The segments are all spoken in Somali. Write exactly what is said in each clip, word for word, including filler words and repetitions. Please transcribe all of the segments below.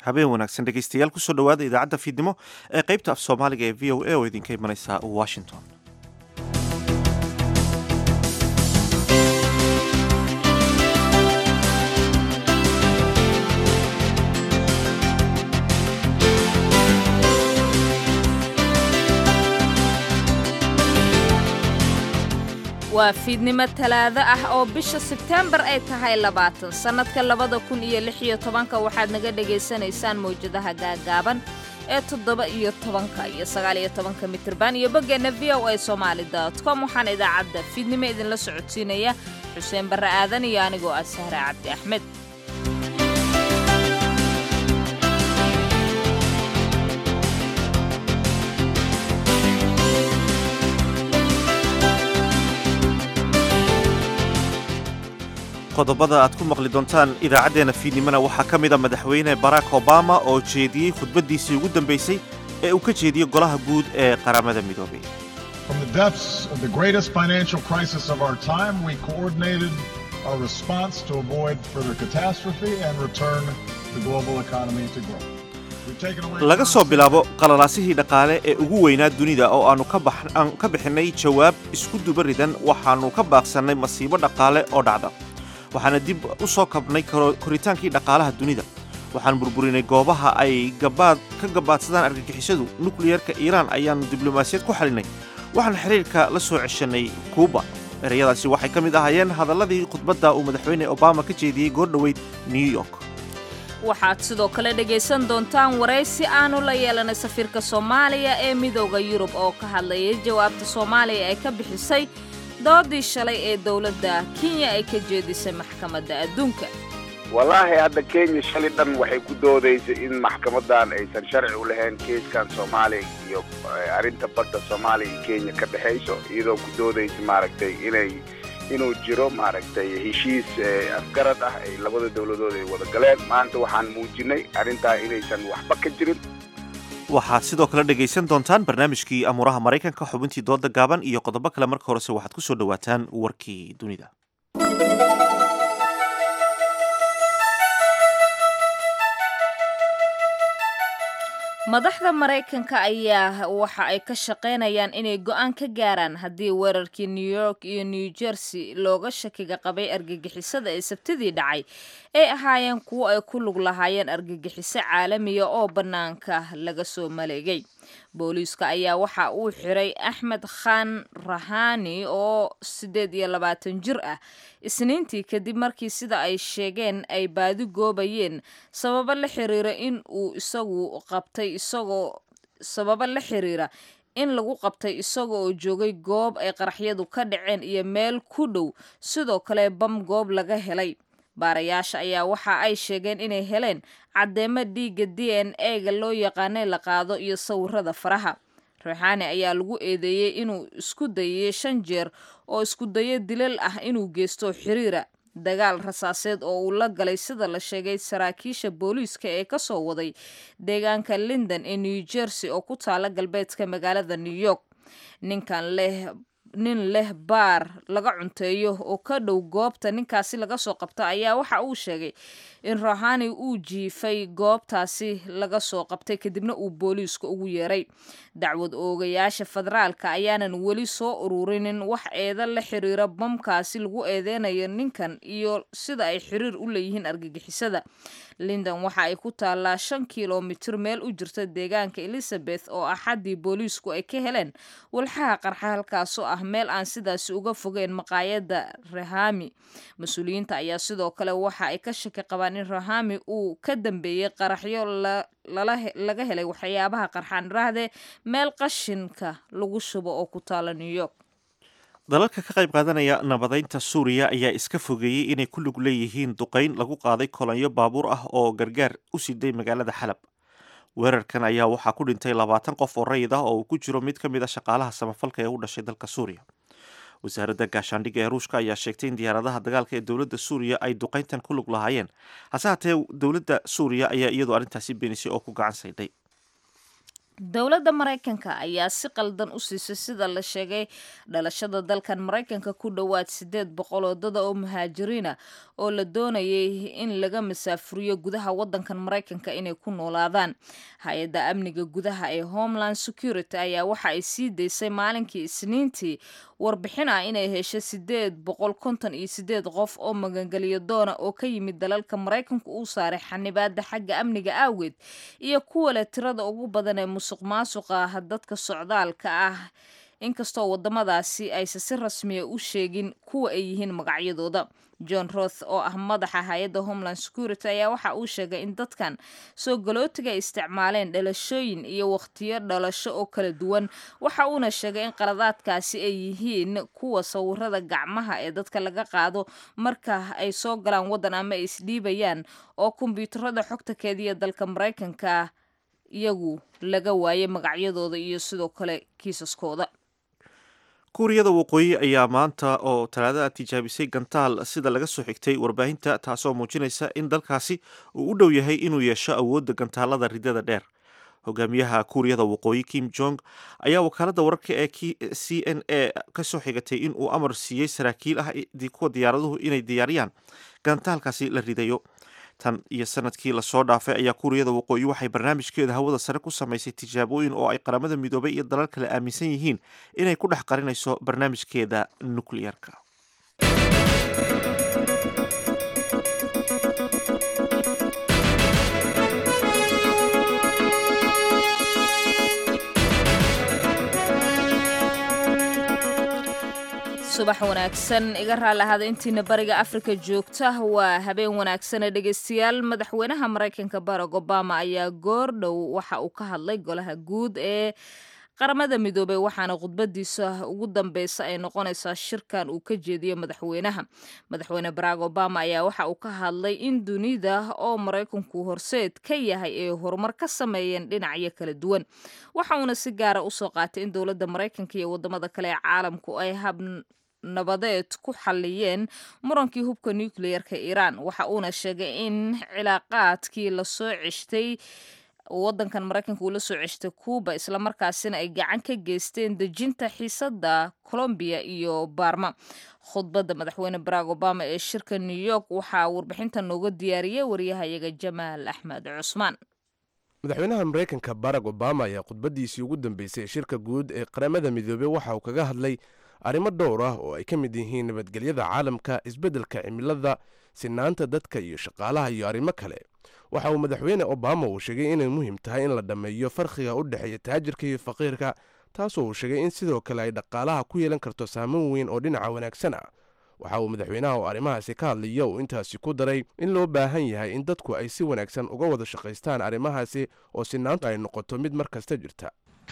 habeen wanaagsan dhegaystayaal kusoo dhowaada idaacadda fiidnimo ee qaybta af soomaaliga ee v o a oo idinka imanaysa washington. waa fiidnimo talaado ah oo bisha Sebtembar ay tahay labaatan sanadka labada kun iyo lix iyo tobanka waxaad naga dhageysanaysaan mowjadaha gaagaaban ee toddoba iyo tobanka iyo sagaal iyo tobanka mitirban iyo boggeena v o a somali dot com waxaan idaacadda fiidnimo idinla socodsiinaya Xuseen Barre Aadan iyo anigoo ah Sahra Cabdi Axmed. qodobada aad ku maqli doontaan idaacadeena fiidnimona waxaa ka mid a madaxweyne Barack Obama oo jeediyey khudbadiisii ugu dambeysay ee uu ka jeediyey golaha guud ee qaramada midoobay. From the depths of the greatest financial crisis of our time, we coordinated our response to avoid further catastrophe and return the global economy to growth. laga soo bilaabo qalalaasihii dhaqaale ee ugu weynaa dunida oo aanu ka bixinay jawaab isku duba ridan waxaanu ka baaqsannay masiibo dhaqaale oo dhacda. waxaana dib u soo kabnay koritaankii dhaqaalaha dunida. waxaan burburinay goobaha ay gabaad ka gabaadsadaan argagixisadu. nukliyarka Iiraan ayaanu diblomaasiyad ku xalinay. waxaan xiriirka la soo ceshanay Kuuba. ereyadaasi waxay ka mid ahaayeen hadalladii khudbadda uu madaxweyne Obama ka jeediyey goordhoweyd New York. waxaad sidoo kale dhegaysan doontaan waraysi aanu la yeelanay safiirka Soomaaliya ee midowga Yurub oo ka hadlayay jawaabta Soomaaliya ay ka bixisay doodii shalay ee dawladda Kenya ay ka jeedisay maxkamadda adduunka. wallaahi hadda Kenya shalay dhan waxay ku doodaysay in maxkamadan aysan sharci u lahayn keeskan Soomaaliya iyo arrinta badda Soomaaliya iyo Kenya ka dhaxayso iyadoo ku doodaysay maaragtay inay inuu jiro maaragtay heshiis afgarad ah ay labada dawladood ay wada galeen. maanta waxaan muujinay arrintaa inaysan waxba ka jirin. waxaad sidoo kale dhegaysan doontaan barnaamijkii amuuraha Maraykanka, xubintii dooda gaaban iyo qodobo kale. marka horese waxaad ku soo dhawaataan warkii dunida. madaxda Maraykanka ayaa waxa ay ka shaqeynayaan inay go'aan ka gaaraan haddii weerarkii New York iyo New Jersey looga shakiga qabay argagixisada ee Sabtidii dhacay ay ahaayeen kuwo ay ku lug lahaayeen argagixiso caalamiya oo bannaanka laga soo maleegay. booliiska ayaa waxa uu xiray Axmed Khan Rahani oo siddeed iyo labaatan jir ah Isniintii kadib markii sida ay sheegeen ay baadi goobayeen sababo la xiriira in uu isagu qabtay isagoo sababo la xiriira in lagu qabtay isagoo joogay goob ay qaraxyadu ka dhaceen iyo meel ku dhow sidoo kale bam goob laga helay. baarayaasha ayaa waxa ay sheegeen inay heleen caddeemo dhiigga D N A-ga loo yaqaanay la qaado iyo sawirada faraha. Rahani ayaa lagu eedeeyey inuu isku dayay shan jeer oo isku dayo dilal ah inuu geysto xiriira dagaal rasaaseed oo uu la galay sida la sheegay saraakiisha booliiska ee ka soo waday deegaanka Linden ee New Jersey oo ku taala galbeedka magaalada New York. ninkan leh nin leh baar laga cunteeyo oo ka dhow goobta ninkaasi laga soo qabto ayaa waxa uu sheegay in Rahani uu jiifay goobtaasi laga soo qabtay kadibna uu booliiska ugu yeeray. dacwad oogayaasha federaalka ayaanan weli soo ururinin wax eeda la xiriira bamkaasi lagu eedeynayo ninkan iyo sida ay xiriir u leeyihiin argagixisada. Linden waxa ay ku taallaa shan kiiloomitir meel u jirta deegaanka Elizabeth oo axadii booliisku ay ka heleen walxaha qarxa halkaasoo ah meel aan sidaasi uga fogeyn maqaayadda Rahami. mas-uuliyiinta ayaa sidoo kale waxa ay ka shaki qabaan in Rahami uu ka dambeeyey qaraxyo laga helay waxyaabaha qarxaan raahde meel qashinka lagu shubo oo ku taala New York. dalalka ka qayb qaadanaya nabadeynta Suuriya ayaa iska fogeeyey inay ku lug leeyihiin duqeyn lagu qaaday kolonyo baabuur ah oo gargaar u siday magaalada Xalab. weerarkan ayaa waxaa ku dhintay labaatan qof oo rayid ah oo uu ku jiro mid ka mid ah shaqaalaha samafalka ee u dhashay dalka Suuriya. wasaaradda gaashaandhigga ee Ruushka ayaa sheegtay in diyaaradaha dagaalka ee dowladda Suuriya ay duqeyntan ku lug lahaayeen. hase haatee dowladda Suuriya ayaa iyadoo arrintaasi beenisay oo ku gacan saydhay. dowladda maraykanka ayaa si qaldan u siisay sida la sheegay dhalashada dalkan maraykanka ku dhowaad sideed boqol oo dada oo muhaajiriina oo la doonayay in laga masaafuriyo gudaha wadankan maraykanka inay ku noolaadaan. hay-adda amniga gudaha ee homeland security ayaa waxa ay sii daysay maalinkii isniintii warbixin ah inay heshay sideed boqol konton iyo sideed qof oo magangeliyo doona oo ka yimid dalalka maraykanku uu saaray xanibaada xagga amniga awgeed iyo kuwa leh tirada ugu badan ee musuq maasuqa dadka socdaalka ah, inkastoo wadamadaasi aysan si rasmiya u sheegin kuwa ay yihiin magacyadooda. John Roth oo ah madaxa hay-adda Homeland Security ayaa waxa uu sheegay in dadkan soo galootiga ay isticmaaleen dhalashooyin iyo waqtiyo dhalasho oo kala duwan. waxa uuna sheegay in qaladaadkaasi ay yihiin kuwa sawirada gacmaha ee dadka laga qaado marka ay soo galaan wadan ama ay isdhiibayaan oo kombiyuutarada xogta keediya dalka Maraykanka iyagu laga waayay magacyadooda iyo sidoo kale kiisaskooda. kuuriyada waqooyi ayaa maanta oo talaadada tijaabisay gantaal sida laga soo xigtay warbaahinta, taasoo muujinaysa in dalkaasi uu u dhow yahay inuu yeesho awoodda gantaalada ridada dheer. hogaamiyaha kuuriyada waqooyi Kim Jong ayaa wakaalada wararka ee C N A ka soo xigatay in uu amar siiyey saraakiil ah kuwa diyaaraduhu inay diyaariyaan gantaalkaasi la ridayo. tan iyo sanadkii lasoo dhaafay ayaa kuuriyada waqooyi waxay barnaamijkeeda hawada sare ku samaysay tijaabooyin oo ay qaramada midoobay iyo dalal kale aaminsan yihiin inay ku dhex qarinayso barnaamijkeeda nukliyeerka. subax wanaagsan iga raalahaada intiina bariga Afrika joogta waa habeen wanaagsan dhageystayaal. madaxweynaha Maraykanka Barack Obama ayaa goor dhow waxa uu ka hadlay golaha guud ee qaramada midoobay waxaana khudbadiisa ugu dambeysa ay noqonaysaa shirkan uu ka jeediyo madaxweynaha. madaxweyne Barack Obama ayaa waxa uu ka hadlay in dunida oo Maraykanku horseed ka yahay ee horumar ka sameeyeen dhinacyo kala duwan. waxa uuna si gaar ah u soo qaatay in dowladda Maraykanka iyo wadamada kale ee caalamku ay hab nabadeed ku xaliyeen murankii hubka nuclear-ka Iran. waxa uuna sheegay in cilaaqaadkii la soo ceshtay wadankan Maraykanka uu la soo ceshtay Cuba isla markaasina ay gacan ka geysteen dejinta xiisada Colombia iyo Burma. khudbadda madaxweyne Barack Obama ee shirka New York waxaa warbixinta nooga diyaariyay wariyahayaga Jamaal Axmed Cusmaan. madaxweynaha Maraykanka Barack Obama ayaa khudbadiisii ugu dambeysay shirka guud ee qaramada midoobay waxa uu kaga hadlay arrimo dhowr ah oo ay ka mid yihiin nabadgelyada caalamka, isbeddelka cimilada, sinaanta dadka iyo shaqaalaha iyo arrimo kale. waxa uu madaxweyne Obama uu sheegay inay muhiim tahay in la dhammeeyo farqiga u dhexeeya taajirka iyo faqiirka, taasoo uu sheegay in sidoo kale ay dhaqaalaha ku yeelan karto saameyn weyn oo dhinaca wanaagsan ah. waxa uu madaxweynaha oo arrimahaasi ka hadlaya uu intaasi ku daray in loo baahan yahay in dadku ay si wanaagsan uga wada shaqaystaan arrimahaasi oo sinaantu ay noqoto mid mar kasta jirta.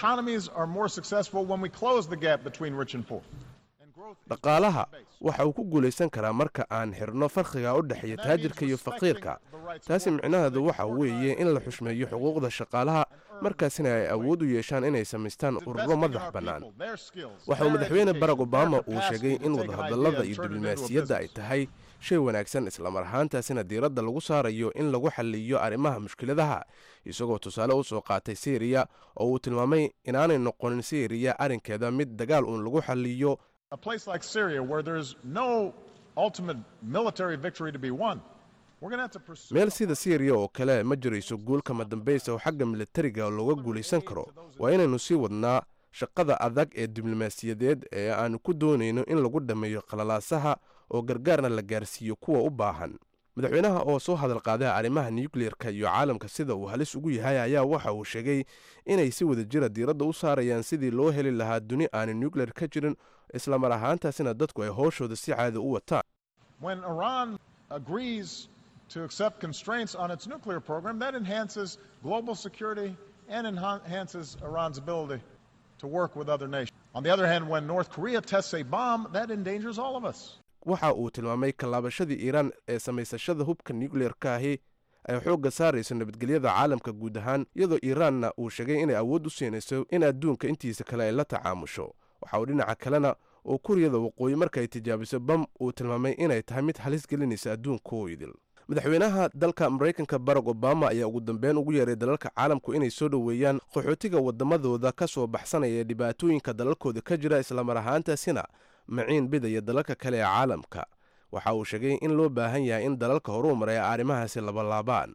dhaqaalaha waxa uu ku guulaysan karaa marka aan xirno farqiga u dhexeeya taajirka iyo faqiirka. taasi micnaheedu waxa weeye in la xushmeeyo xuquuqda shaqaalaha, markaasina ay awood u yeeshaan inay samaystaan ururo madax bannaan. waxa uu madaxweyne Barack Obama uu sheegay in wadahadallada iyo diblomaasiyadda ay tahay shay wanaagsan, islamar ahaantaasina diiradda lagu saarayo in lagu xalliyo arrimaha mushkiladaha, isagoo tusaale u soo qaatay Syria oo uu tilmaamay inaanay noqonin Syria arrinkeeda mid dagaal uun lagu xalliyo. A place like Syria where there's no ultimate military victory to be won. We're going to have to pursue meel sida Syria oo kale ma jirayso guul kama dambaysa oo xagga militariga looga guulaysan karo. waa inaynu sii wadnaa shaqada adag ee diblomaasiyadeed ee aanu ku doonayno in lagu dhameeyo qalalaasaha oo gargaarna la gaarsiiyo kuwa u baahan. madaxweynaha oo soo hadal qaaday arrimaha nuclear-ka iyo caalamka sida uu halis ugu yahay ayaa waxa uu sheegay inay si wada jira diiradda u saarayaan sidii loo heli lahaa duni aan nuclear ka jirin, isla mar ahaantaasina dadku ay hooshooda si caadi u wataan. when Iran agrees to accept constraints on its nuclear program, that enhances global security and enhances Iran's ability to work with other nations. On the other hand, when North Korea tests a bomb, that endangers all of us. waxa uu tilmaamay kalaabashadii Iiraan ee samaysashada hubka nuclear-ka ahi ay xoogga saarayso nabadgelyada caalamka guud ahaan, iyadoo Iiraanna uu sheegay inay awood u siinayso in adduunka intiisa kale ay la tacaamusho. waxa uu dhinaca kalena oo Kuuriyada waqooyi markay tijaabiso bam uu tilmaamay inay tahay mid halis gelinaysa adduunka oo idil. madaxweynaha dalka maraykanka barack obama ayaa ugu dambeyn ugu yeeray dalalka caalamku inay soo dhoweeyaan qaxootiga waddamadooda ka soo baxsanaya dhibaatooyinka dalalkooda ka jira islamar ahaantaasina maciin bidaya dalalka kale ee caalamka. waxa uu sheegay in loo baahan yahay in dalalka horuu maray arrimahaasi labalaabaan.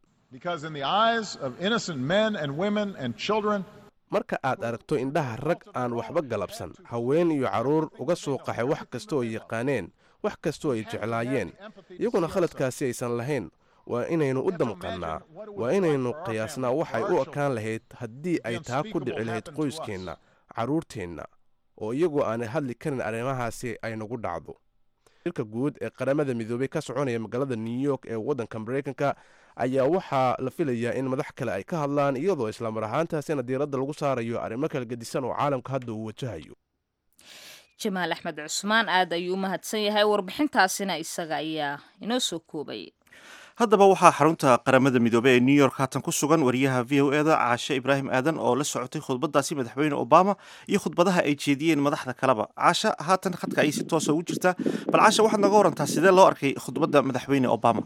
marka aad aragto indhaha rag aan waxba galabsan, haween iyo carruur uga soo qaxay wax kasta oo yaqaaneen, wax kastoo ay jeclaayeen, iyaguna khaladkaasi aysan lahayn, waa inaynu u damqannaa, waa inaynu qiyaasnaa waxay u ekaan lahayd haddii ay taa ku dhici lahayd qoyskeenna, carruurteenna, oo iyagoo aanay hadli karin arrimahaasi ay nagu dhacdo. shirka guud ee qaramada midoobay ka soconaya magaalada new york ee waddanka maraykanka ayaa waxaa la filayaa in madax kale ay ka hadlaan, iyadoo islamar ahaantaasina diiradda lagu saarayo arrimo kala gedisan oo caalamka hadda uu wajahayo. jamaal axmed cusmaan aad ayuu u mahadsan yahay, warbixintaasina isaga ayaa inoo soo koobay. haddaba waxaa xarunta qaramada midoobey ee new york haatan ku sugan wariyaha v o eda caashe ibraahim aadan oo la socotay khudbadaasi madaxweyne obama iyo khudbadaha ay jeediyeen madaxda kaleba. caasha haatan khadka ayay si toosa ugu jirtaa. bal caasha waxaad naga warantaa sidee loo arkay khudbadda madaxweyne obama?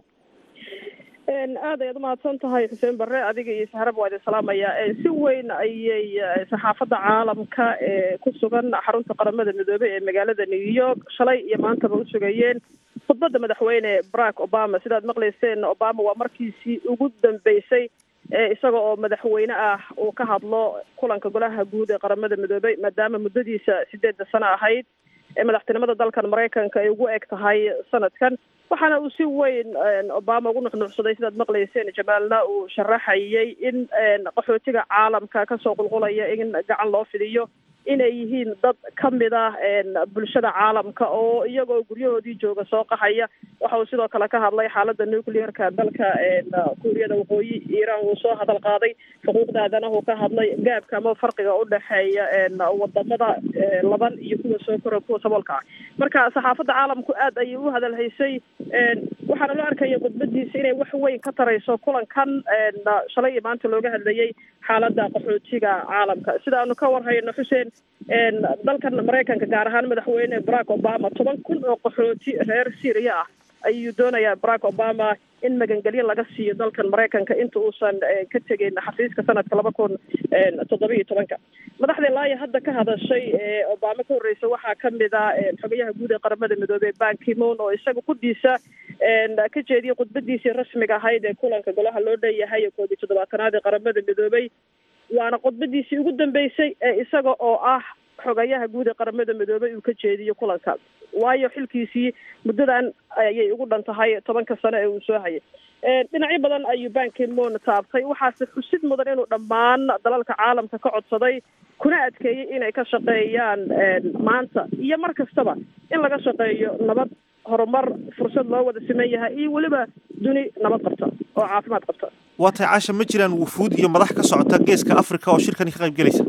aad ayaad umahadsan tahay xuseen barre, adiga iyo sahrab waa idin salaamaya. si weyn ayay saxaafadda caalamka ee ku sugan xarunta qaramada midoobey ee magaalada new york shalay iyo maantaba u sugayeen khudbadda madaxweyne barack obama. sidaad maqlayseen, obama waa markiisii ugu dambeysay isaga oo madaxweyne ah uu ka hadlo kulanka golaha guud ee qaramada midoobey, maadaama muddadiisa sideedda sano ahayd ee madaxtinimada dalkan maraykanka ay ugu eg tahay sanadkan. waxaana uu si weyn obama ugu nuxnuuxsaday, sidaad maqlayseen jamaalna uu sharaxayay in qaxootiga caalamka kasoo qulqulaya in gacan loo fidiyo inay yihiin dad ka mid ah bulshada caalamka oo iyagoo guryahoodii jooga soo qaxaya. waxa uu sidoo kale ka hadlay xaaladda nuclearka dalka kuuriyada waqooyi, iiraan uu soo hadal qaaday xuquuqda aadanaha uu ka hadlay, gaabka ama farqiga u dhexeeya wadamada laban iyo kuwa soo kora kuwa saboolka ah. marka saxaafadda caalamku aad ayay u hadal haysay, waxaana loo arkaya khudbadiisa inay wax weyn ka tarayso kulankan shalay iyo maanta looga hadlayay xaaladda qaxootiga caalamka. sida aanu ka warhayno xuseen, dalkan maraykanka gaar ahaan madaxweyne barack obama toban kun oo qaxooti reer syria ah ayuu doonayaa barack obama in magangelyo laga siiyo dalkan maraykanka inta uusan ka tegin xafiiska sanadka laba kun toddoba iyo tobanka. madaxda ilaa hadda ka hadashay ee obama ka horreysa waxaa ka mid ah xogayaha guud ee qaramada midoobey ban ki-moon oo isaga quddiisa ka jeediyay khudbadiisii rasmiga ahayd ee kulanka golaha loo dheeyahay ee koob iyo toddobaatanaad ee qaramada midoobey. waana khudbadiisii ugu dambeysay ee isaga oo ah xogayaha guud ee qaramada midoobey uu ka jeediyo kulanka, waayo xilkiisii muddadan ayay ugu dhan tahay tobanka sano ee uu soo hayay. dhinacyo badan ayuu ban ki-moon taabtay, waxaase xusid mudan inuu dhammaan dalalka caalamka ka codsaday kuna adkeeyey inay ka shaqeeyaan maanta iyo mar kastaba in laga shaqeeyo nabad, horumar, fursad loo wada siman yahay iyo weliba duni nabad qabta oo caafimaad qabta. waa tahay caasha, ma jiraan wufuud iyo madax ka socota geeska africa oo shirkani ka qayb gelaysa?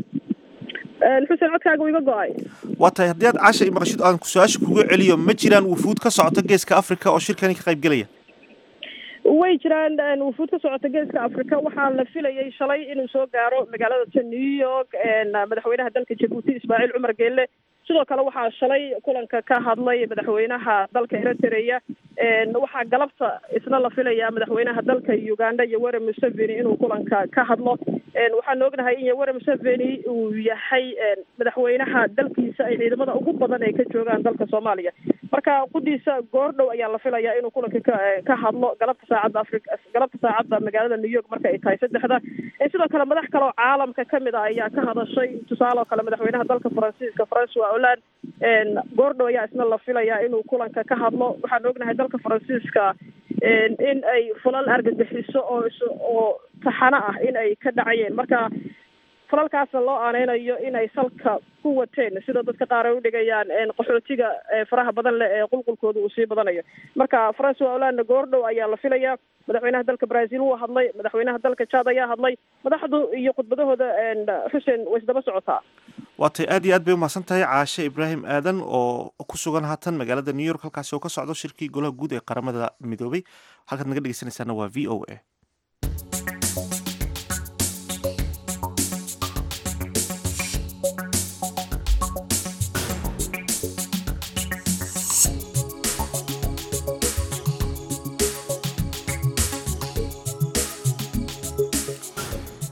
xuseen codkaaga iga go-ay. waa tahay haddii aad caasha i maqashid aan su-aasha kuga celiyo, ma jiraan wufuud ka socota geeska africa oo shirkani ka qayb gelaya? way jiraan wufuud ka socota geeska africa. waxaa la filayay shalay inuu soo gaaro magaalada new york madaxweynaha dalka jabuuti ismaaciil cumar geelle. sidoo kale waxaa shalay kulanka ka hadlay madaxweynaha dalka eritrea. waxaa galabta isna la filayaa madaxweynaha dalka uganda yoweri museveni inuu kulanka ka hadlo. waxaan ognahay in yoweri museveni uu yahay madaxweynaha dalkiisa ay ciidamada ugu badan ay ka joogaan dalka soomaaliya. marka quddiisa goordhow ayaa la filayaa inuu kulanka ka ka hadlo galabta saacadda africa galabta saacadda magaalada new york marka ay tahay saddexda. sidoo kale madax kale oo caalamka kamid ah ayaa ka hadashay, tusaale oo kale madaxweynaha dalka faransiiska francois hollande goordhow ayaa isna la filayaa inuu kulanka ka hadlo. waxaan ognahay dalka faransiiska in ay fulal argagixiso oo oo taxano ah in ay ka dhacayeen, marka falalkaasna loo aaneynayo inay salka ku wateen sida dadka qaar ay udhigayaan qaxootiga faraha badan leh ee qulqulkooda uu sii badanayo. marka francois hollande goordhow ayaa la filayaa. madaxweynaha dalka brazil wuu hadlay, madaxweynaha dalka jad ayaa hadlay. madaxdu iyo khudbadahooda xuseen way isdaba socotaa. waa tay aad iyo aad bay umahadsan tahay caashe ibraahim aadan oo ku sugan haatan magaalada new york, halkaasi oo ka socdo shirkii golaha guud ee qaramada midoobey. halkaad naga dhegeysanaysaana waa v o a.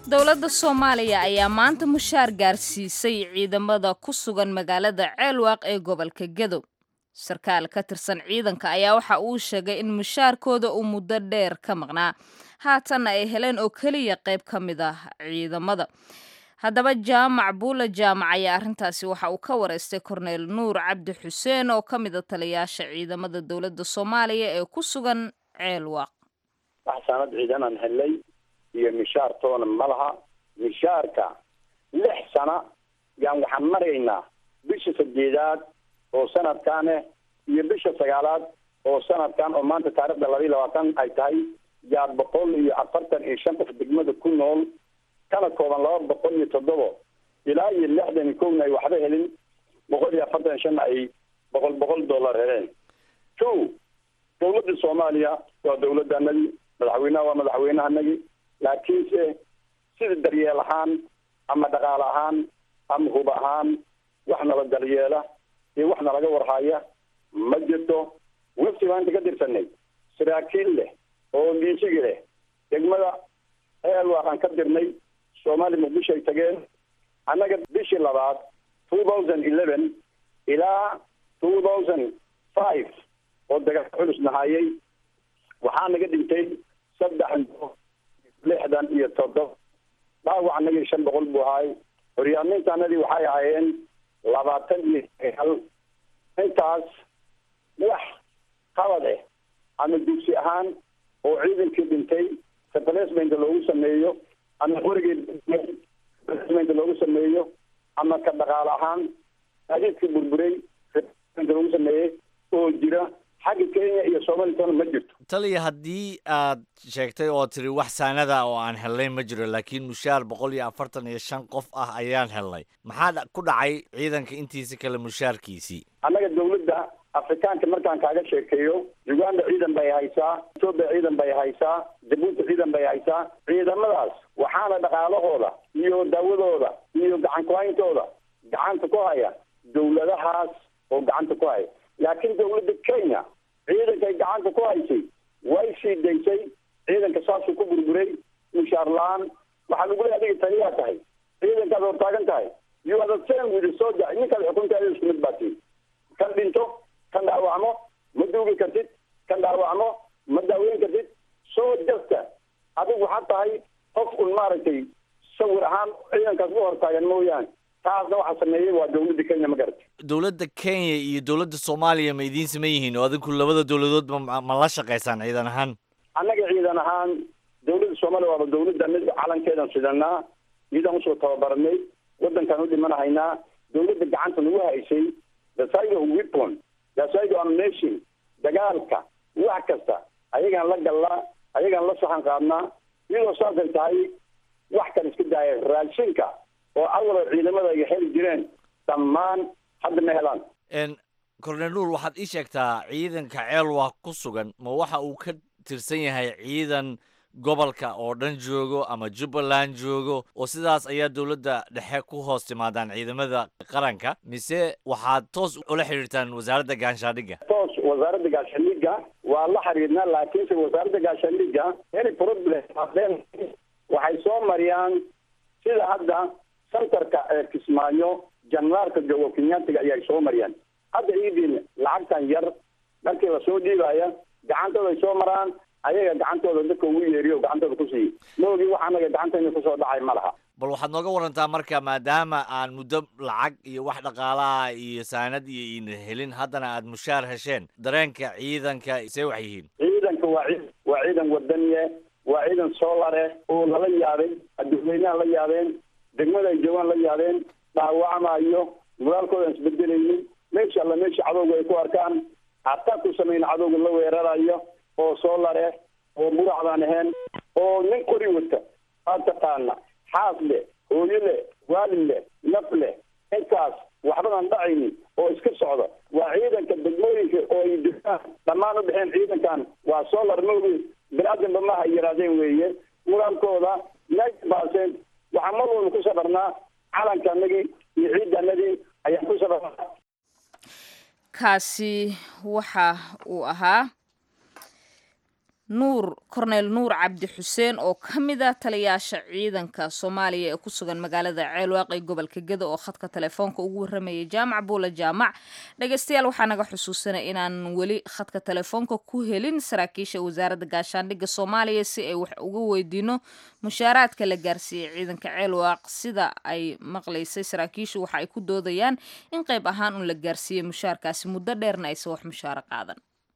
dowladda Soomaaliya ayaa maanta mushaar gaarsiisay ciidamada ku sugan magaalada Ceelwaaq ee gobolka Gadow. Sarkaal ka tirsan ciidanka ayaa waxa uu sheegay in mushaarkooda uu muddo dheer ka maqnaa, haatan ay heleen oo kaliya qayb ka mid ah ciidamada. Haddaba Jaamac Buula Jaamac ayaa arrintaasi waxa uu ka wareystay Korneel Nuur Cabdi Xuseen oo ka mid ah taliyaasha ciidamada dowladda Soomaaliya ee ku sugan Ceelwaaq. waxaanad ciidanan helay iyo mishaar toona malaha mishaarka lix sana yaan waxaan maraynaa bisha sadeedaad oo sanadkan iyo bisha sagaalaad oo sanadkan oo maanta taariikhda laba iyo labaatan ay tahay yaa boqol iyo afartan iyo shan qof degmada ku nool kana kooban laba boqol iyo toddoba ilaa iyo lixdan iyo kowna ay waxba helin boqol iyo afartan iyo shan ay boqol boqol dollar heleen. two dowladda Soomaaliya waa dowladdanadii, madaxweynaha waa madaxweynahanagii, laakiinse sida daryeel ahaan ama dhaqaale ahaan ama hub ahaan wax nala daryeela iyo wax nalaga warhaya ma jirto. wafti maanta ka tirsanay saraakiil leh oo dhiisigi leh degmada Ceelwaaq aan ka dirnay Soomaali Muqdisho ay tageen annaga bishii labaad two thousand eleven ilaa two thousand five oo dagaal culus nahayay waxaa naga dhintay saddex lixdan iyo toddoba dhaawac annaga shan boqol buu ahay. horyaalmintaanadii waxay ahaayeen labaatan iyo sagaal. intaas wax qabad eh ama dugsi ahaan oo ciidankii dhintay replacement loogu sameeyo ama qorigii replacement loogu sameeyo ama ka dhaqaale ahaan hadidkii burburay replacement loogu sameeyey oo jira xagga Kenya iyo Soomaaliya ma jirto. taliya haddii aad sheegtay oo tiri wax saanada oo aan helnay ma jiro, laakiin mushaar boqol iyo afartan iyo shan qof ah ayaan helnay, maxaa ku dhacay ciidanka intiisa kale mushaarkiisii? annaga dowladda Afrikaanka markaan kaaga sheekeeyo Uganda ciidan bay haysaa, Ethiopia ciidan bay haysaa, Djibouti ciidan bay haysaa. ciidamadaas waxaana dhaqaalahooda iyo daawadooda iyo gacan ku hayntooda gacanta ku haya dowladahaas oo gacanta ku haya. laakiin dowladda Kenya ciidanka ay gacanta ku haysay way sii daysay, ciidanka saasuu ku burburay mushaar la'aan. waxaa lagu leeyahay adiga taliyaa tahay, ciidankaad hortaagan tahay, you are the same with the soldier. ninkaad xukuntaada isku mid baa tihi. kan dhinto kan dhaawacmo ma duugi kartid, kan dhaawacmo ma daaweyn kartid. soo jasta adigu waxaad tahay qof un maaragtay sawir ahaan ciidankaas u hortaagan mooyaane. taasna waxa sameeyey waa dowladda Kenya ma garatay. dowladda Kenya iyo dowladda Soomaaliya ma idiin siman yihiin oo adinku labada dowladood ma, ma la shaqaysaan ciidan ahaan? annaga ciidan ahaan dowladda Soomaaliya waa dowladda mid calankeedan sidanaa, ciidan usoo tababarnay, wadankan u dhimanahaynaa. dowladda gacanta nagu haysay the side of weapon, the side of nation, dagaalka wax kasta ayagaan la gallaa, ayagaan la saxan qaadnaa. iyadoo saasay tahay wax kan iska daaya raashinka oo awal ciidamada ay heli jireen dhammaan hadda ma helaan. En Korneel Nuur, waxaad ii sheegtaa ciidanka Ceelwaaq ku sugan ma waxa uu ka tirsan yahay ciidan gobolka oo dhan joogo ama Jubbaland joogo oo sidaas ayaa dowladda dhexe ku hoos timaadaan ciidamada qaranka, mise waxaad toos ula xiriirtaan wasaaradda gaashaandhigga? toos wasaaradda gaashaandhigga waa la xiriirnaa, laakiinse wasaaradda gaashaandhigga any problem waxay soo mariyaan sida hadda santarka ee Kismaayo janaalka Jomo Kenyatta ayay soo mariyaan. hadda iidin lacagtan yar markii la soo dhiibaya gacantooda ay soo maraan, ayaga gacantooda dadka ugu yeeriyo gacantooda ku sii moogi waxa anaga gacantayna ku soo dhacay malaha. bal waxaad nooga warantaa marka, maadaama aan muddo lacag iyo wax dhaqaalaha iyo saanad iyo iina helin haddana aad mushaar hesheen, dareenka ciidanka see wax yihiin? ciidanka waa ciidan waa ciidan wadaniye, waa ciidan soolare oo lala yaabay, dadweynaha la yaabeen, degmada ay joogaan la yaabeen, dhaawacmayo moraalkooda isbedelaynin. meesha alla meesha cadowga ay ku arkaan hataa ku sameyn cadowga la weerarayo oo soolare oo muracdaan ahayn oo nin qori wata aad taqaana xaas leh, hooyo leh, waalid leh, naf leh, intaas waxbadan dhacaynin oo iska socda. waa ciidanka degmooyinka oo ay difaan dhammaan u dhexeen ciidankan waa soolar moogi bini-aadanba maha yaraadeen weeye. muraalkooda ninety percent waxaa mar walba ku sabarnaa calankanagii iyo ciidanadii ayaan ku sabarnaa. kaasi waxa uu ahaa nuur korneyl nuur cabdi xuseen oo ka mid ah taliyaasha ciidanka soomaaliya ee ku sugan magaalada ceelwaaq ee gobolka gedo oo khadka telefoonka ugu warramayay jaamac buula jaamac dhegaystayaal waxaa naga xusuusanay inaan weli khadka telefoonka ku helin saraakiisha wasaaradda gaashaandhigga soomaaliya si ay wax uga weydiino mushaaraadka la gaarsiiyey ciidanka ceelwaaq sida ay maqlaysay saraakiishu waxa ay ku doodayaan in qayb ahaan un la gaarsiiyey mushaarkaasi muddo dheerna aysan wax mushaaro qaadan.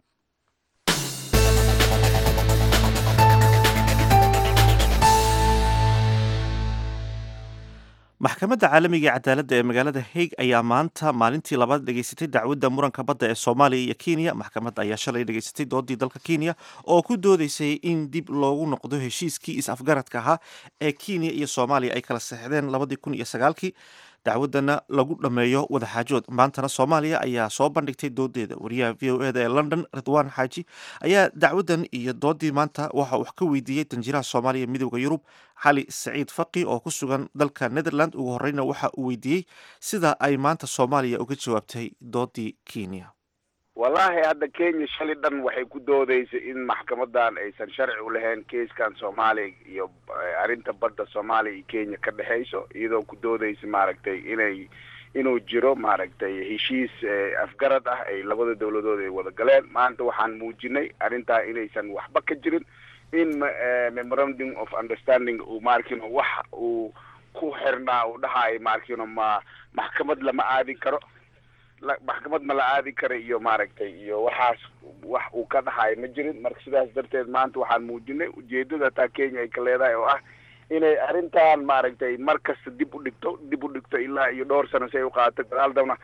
maxkamadda caalamiga ee cadaaladda ee magaalada hague ayaa maanta maalintii labaad dhegaysatay dacwadda muranka badda ee soomaaliya iyo kenya. maxkamadda ayaa shalay dhegaysatay doodii dalka kenya oo ku doodeysay in dib loogu noqdo heshiiskii is-afgaradka ahaa ee kenya iyo soomaaliya ay kala saxdeen labadii kun iyo sagaalkii dacwaddana lagu dhammeeyo wadaxaajood. maantana soomaaliya ayaa soo bandhigtay doodeeda. wariyaha v o eda ee london ridwaan xaaji ayaa dacwaddan iyo doodii maanta waxa uu ka weydiiyey danjiraha soomaaliya midooda yurub xali saciid faqi oo ku sugan dalka netherland. ugu horeyna waxa uu weydiiyey sida ay maanta soomaaliya uga jawaabtay doodii kenya. wallaahi hadda kenya shalay dhan waxay ku doodeysay in maxkamadan aysan sharci u lahayn keiskan soomaaliya iyo arrinta badda soomaaliya iyo kenya ka dhexayso, iyadoo ku doodeysa maaragtay inay inuu jiro maaragtay heshiis afgarad ah ay labada dowladood ay wada galeen. maanta waxaan muujinay arrintaa inaysan waxba ka jirin, in memorandum of understanding uu maarkino wax uu ku xirnaa uu dhahayo maarkino ma maxkamad lama aadin karo maxkamad ma la aadi kara iyo maaragtay iyo waxaas wax uu ka dhahayo ma jirin. marka sidaas darteed maanta waxaan muujinay ujeedada taa kenya ay ka leedahay oo ah inay arrintan maaragtay mar kasta dib u dhigto dib u dhigto ilaa iyo dhowr sano si ay u qaadato gadaaldabna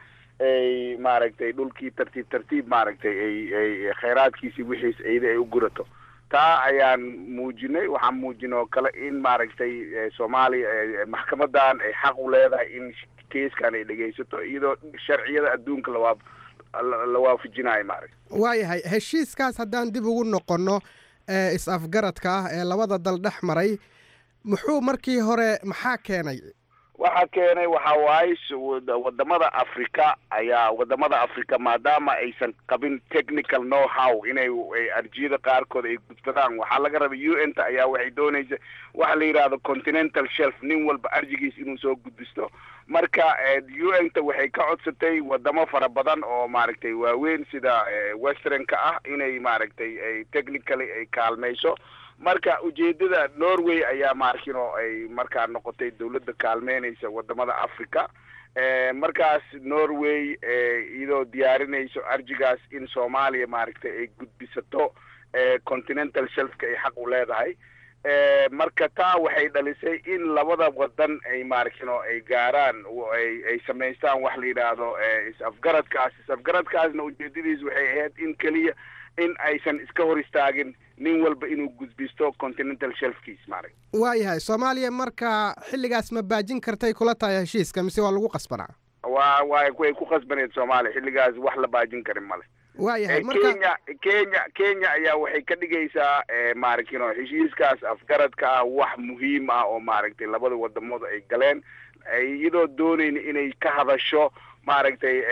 ay maaragtay dhulkii tartiib tartiib maaragtay ay ay khayraadkiisii wixiis eyda ay u gurato. taa ayaan muujinay. waxaan muujinay oo kale in maaragtay soomaaliya maxkamadan ay xaq u leedahay in keiskan ay dhegaysato iyadoo sharciyada adduunka lawaa la waafajinayo maaragta. waayahay heshiiskaas haddaan dib ugu noqonno ee is-afgaradka ah ee labada dal dhex maray muxuu markii hore maxaa keenay? waxaa keenay waxaa waaye wadamada africa ayaa wadamada africa maadaama aysan qabin technical know how inay arjiyada qaarkood ay gudbadaan, waxaa laga rabay u n ta ayaa waxay doonaysa waxa la yidhaahdo continental shelf, nin walba arjigiis inuu soo gudbisto. marka u n ta waxay ka codsatay wadamo fara badan oo maaragtay waaweyn sida westernka ah inay maaragtay ay technically ay kaalmayso. marka ujeedada norway ayaa maarkino ay markaa noqotay dawladda kaalmeynaysa wadamada africa. markaas norway iyadoo diyaarinayso arjigaas in soomaaliya maaragtay ay gudbisato continental shelfka ay xaq u leedahay. marka taa waxay dhalisay in labada wadan ay maarkino ay gaaraan ay ay samaystaan wax la yidhaahdo is-afgaradkaas is-afgaradkaasna ujeedadiis waxay ahayd in keliya in aysan iska hor istaagin nin walba inuu gudbisto continental shelfkiis maarag. waayahay soomaaliya marka xilligaas ma baajin kartay kula tahay heshiiska mise waa lagu qasbanaa? waa waa way ku qasbaneed soomaaliya xilligaas wax la baajin karin male. waayahay marka kenya kenya kenya ayaa waxay ka dhigaysaa maaragtino heshiiskaas afgaradka ah wax muhiim ah oo maaragtay labada wadamood ay galeen iyadoo doonayna inay ka hadasho maaragtay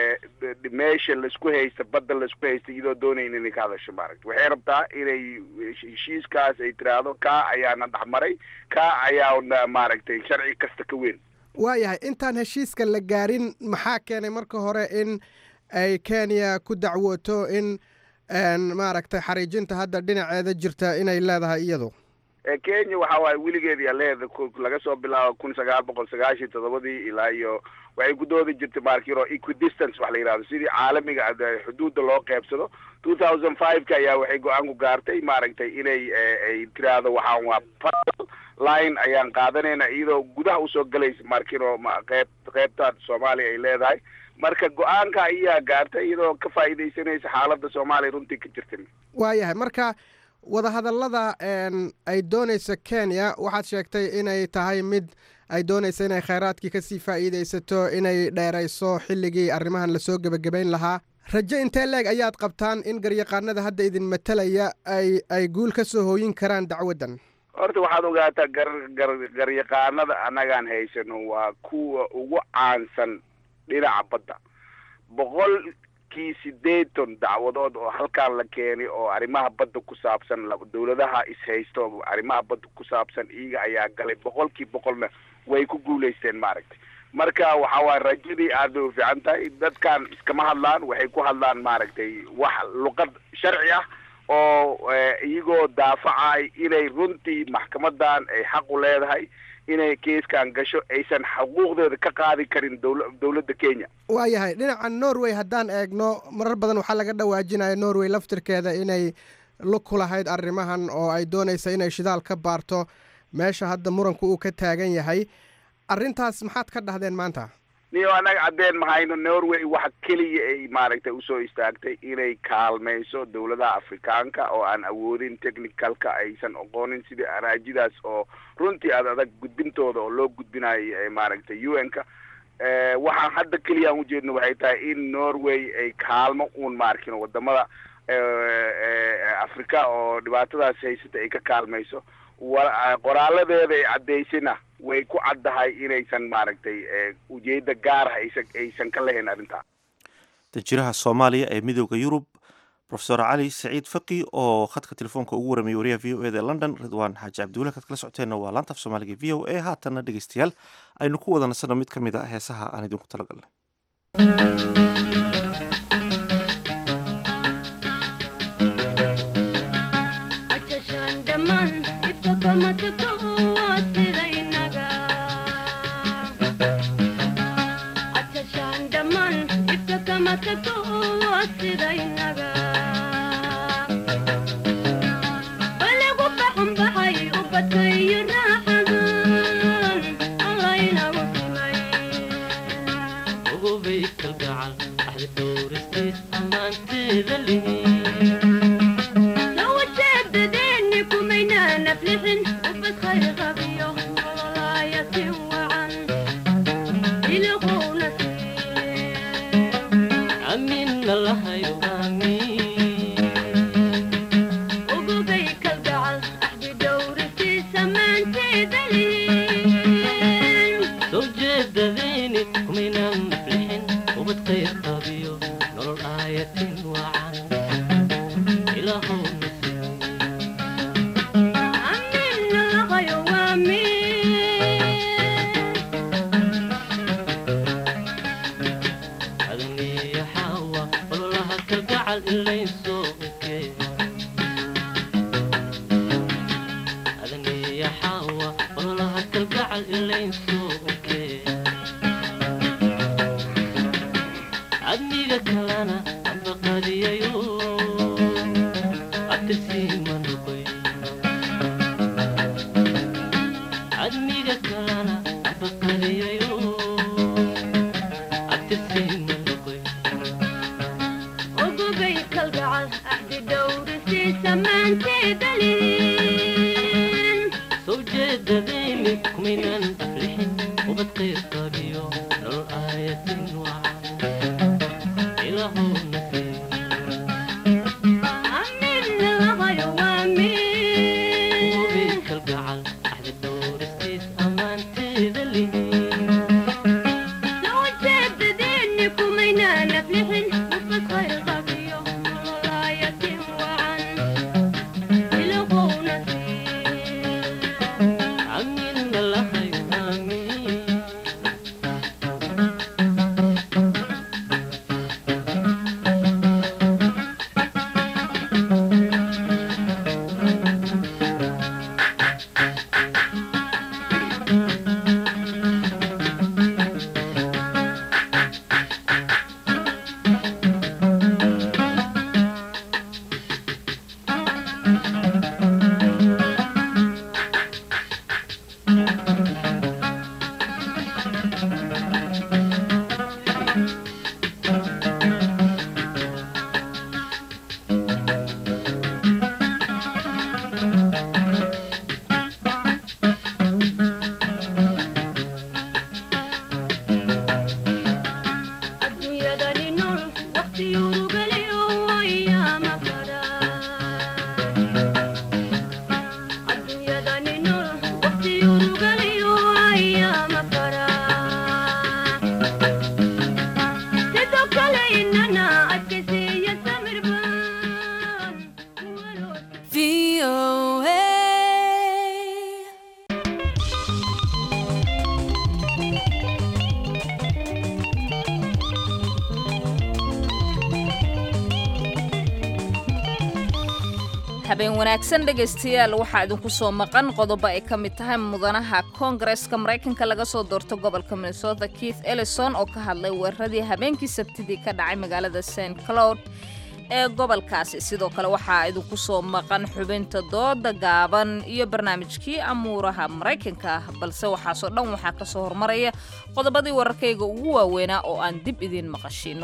meesha laisku haysta badda laisku haysta iyadoo doonayna inay ka hadasho maaragtay waxay rabtaa inay heshiiskaas ay tiraahdo kaa ayaana dhexmaray kaa ayaana maaragtay sharci kasta ka weyn. waayahay intaan heshiiska la gaarin maxaa keenay marka hore in ay kenya ku dacwooto in maaragtay xariijinta hadda dhinaceeda jirta inay leedahay iyadu? kenya waxa waaye weligeedii aleeda laga soo bilaabo kun sagaal boqol sagaashan todobadii ilaa iyo waxay ku doodi jirtay maarkiro equidistance wax la yidhahdo sidii caalamiga xuduudda loo qeybsado. two thousand five ka ayaa waxay go-aan ku gaartay maaragtay inay ay tiraahdo waxaan waa parallel line ayaan qaadanayna iyadoo gudaha usoo galaysa maarkiro qeyb qeybta soomaaliya ay leedahay. marka go-aanka ayaa gaartay iyadoo ka faa'iidaysanaysa xaaladda soomaaliya runtii ka jirta. waayahay marka wadahadallada ay doonaysa kenya waxaad sheegtay inay tahay mid ay doonaysa inay khayraadkii kasii faa'iidaysato inay dheerayso xilligii arrimahan lasoo gebagabayn lahaa. rajo intee leeg ayaad qabtaan in garyaqaanada hadda idin matalaya ay ay guul ka soo hooyin karaan dacwaddan? horta waxaad ogaataa gar gar garyaqaanada annagaan haysano waa kuwa ugu caansan dhinaca badda. boqol boqolkii sideetan dacwadood oo halkaan la keenay oo arrimaha badda ku saabsan dowladaha ishaysto arrimaha badda ku saabsan iyaga ayaa galay boqolkii boqolna way ku guulaysteen maaragtay marka waxa waa rajadii aad u fiican tahay dadkan iskama hadlaan waxay ku hadlaan maaragtay wax luqad sharci ah oo iyagoo daafacay inay runtii maxkamadan ay xaq u leedahay inay keeskan gasho aysan xuquuqdeeda ka qaadi karin dowladda Kenya. waayahay dhinaca Norway haddaan eegno marar badan waxaa laga dhawaajinaya Norway laftirkeeda inay lug ku lahayd arrimahan oo ay doonaysa inay shidaal ka baarto meesha hadda muranku uu ka taagan yahay arrintaas maxaad ka dhahdeen maanta niyo anaga cadeen mahayno Norway waxa kaliya ay maaragtay u soo istaagtay inay kaalmayso dawladaha Afrikaanka oo aan awoodin technicalka aysan aqoonin sidii araajidaas oo runtii aad adag gudbintooda oo loo gudbinayo ay maaragtay U N-ka ee waxaan hadda kaliya u jeedno waxay tahay in Norway ay kaalmo uun maarkin wadamada ee Afrika oo dhibaatadaas haysata ay ka kaalmayso qoraaladeeda ay cadeysina way ku caddahay inaysan maaragtay ujeedda gaar ah aysan ka lahayn arrintaa danjiraha Soomaaliya ee midowga Yurub Professor Ali Saciid Faqi oo khadka telefoonka ugu waramay wariyaha V O A ee London Ridwaan Xaaji Cabdulle ka kala socoteena waa laanta Soomaaliga V O A haatana dhageystayaal aynu ku wada nasano mid kamid ah heesaha aan idinku talagalnay Hello. habeen wanaagsan dhegaystayaal waxaa idinku soo maqan qodobo ay ka mid tahay mudanaha koongareeska maraykanka laga soo doorto gobolka minnesota keith ellison oo ka hadlay weeraradii habeenkii sabtidii ka dhacay magaalada saint cloud ee gobolkaasi. sidoo kale waxaa idinku soo maqan xubinta dooda gaaban iyo barnaamijkii amuuraha maraykanka, balse waxaasoo dhan waxaa ka soo hormaraya qodobadii wararkayga ugu waaweynaa oo aan dib idiin maqashiino.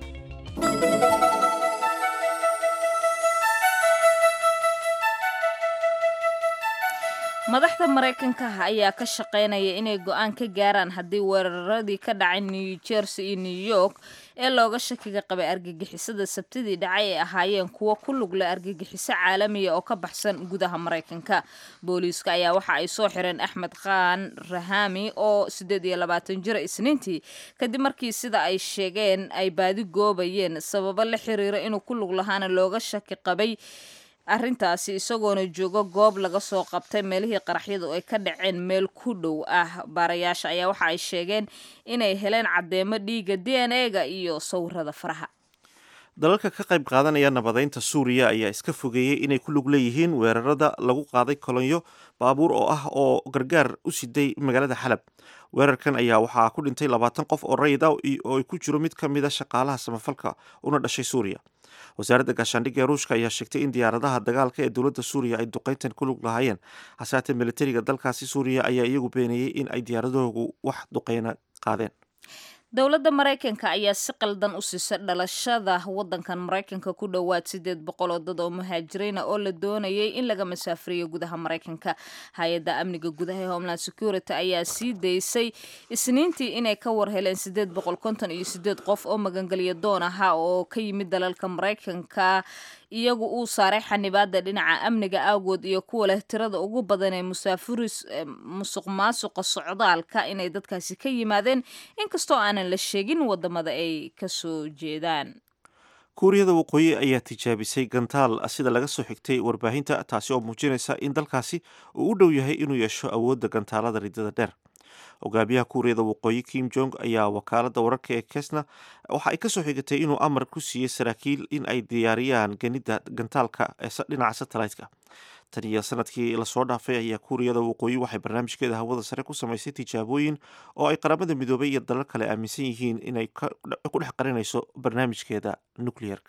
madaxda maraykanka ayaa ka shaqaynaya inay go'aan ka gaaraan haddii weeraradii ka dhacay new jersey iyo new york ee looga shakiga qabay argagixisada sabtidii dhacay ay ahaayeen kuwo ku lug leh argagixiso caalamiya oo ka baxsan gudaha maraykanka. booliiska ayaa waxa ay soo xireen axmed khan rahami oo siddeed iyo labaatan jira isniintii kadib markii sida ay sheegeen ay baadi goobayeen sababo la xiriira inuu ku lug lahaana looga shaki qabay arrintaasi, isagoona joogo goob laga soo qabtay meelihii qaraxyadu ay ka dhaceen meel ku dhow ah. baarayaasha ayaa waxa ay sheegeen inay heleen caddeemo dhiiga d n a-ga iyo sawirada faraha. dalalka ka qayb qaadanaya nabadeynta suuriya ayaa iska fogeeyey inay ku lug leeyihiin weerarada lagu qaaday kolonyo baabuur oo ah oo gargaar u siday magaalada xalab. weerarkan ayaa waxaa ku dhintay labaatan qof oo rayid ah oo ay ku jiro mid ka mida shaqaalaha samafalka una dhashay suuriya. wasaaradda gaashaandhigga ee ruushka ayaa sheegtay in diyaaradaha dagaalka ee dowladda suuriya ay duqeyntan ku lug lahaayeen, hase haatee militariga dalkaasi suuriya ayaa iyagu beenayey in ay diyaaradahoogu wax duqeyna qaadeen. dowladda maraykanka ayaa si qaldan u siisay dhalashada wadankan maraykanka ku dhowaad sideed boqol oo dad oo muhaajiriina oo la doonayay in laga masaafriyo gudaha maraykanka. hay-adda amniga gudaha ee homeland security ayaa sii daysay isniintii inay ka war heleen sideed boqol konton iyo sideed qof oo magangelyo doon ahaa oo ka yimid dalalka maraykanka iyagu uu saaray xanibaada dhinaca amniga awgood iyo kuwa leh tirada ugu badan ee musaafiris musuq maasuqa socdaalka inay dadkaasi ka yimaadeen, inkastoo aanan la sheegin wadamada ay ka soo jeedaan. kuuriyada waqooyi ayaa tijaabisay gantaal sida laga soo xigtay warbaahinta, taasi oo muujinaysa in dalkaasi uu u dhow yahay inuu yeesho awoodda gantaalada ridada dheer. hogaamiyaha kuuriyada waqooyi kim jong ayaa wakaalada wararka ee kesna waxa ay kasoo xigatay inuu amar ku siiyey saraakiil in ay diyaariyaan ganida gantaalka ee dhinaca satellite-ka. tan iyo sanadkii lasoo dhaafay ayaa kuuriyada waqooyi waxay barnaamijkeeda hawada sare ku samaysay tijaabooyin oo ay qaramada midoobay iyo dalal kale aaminsan yihiin inay ku dhex qarinayso barnaamijkeeda nucleerka.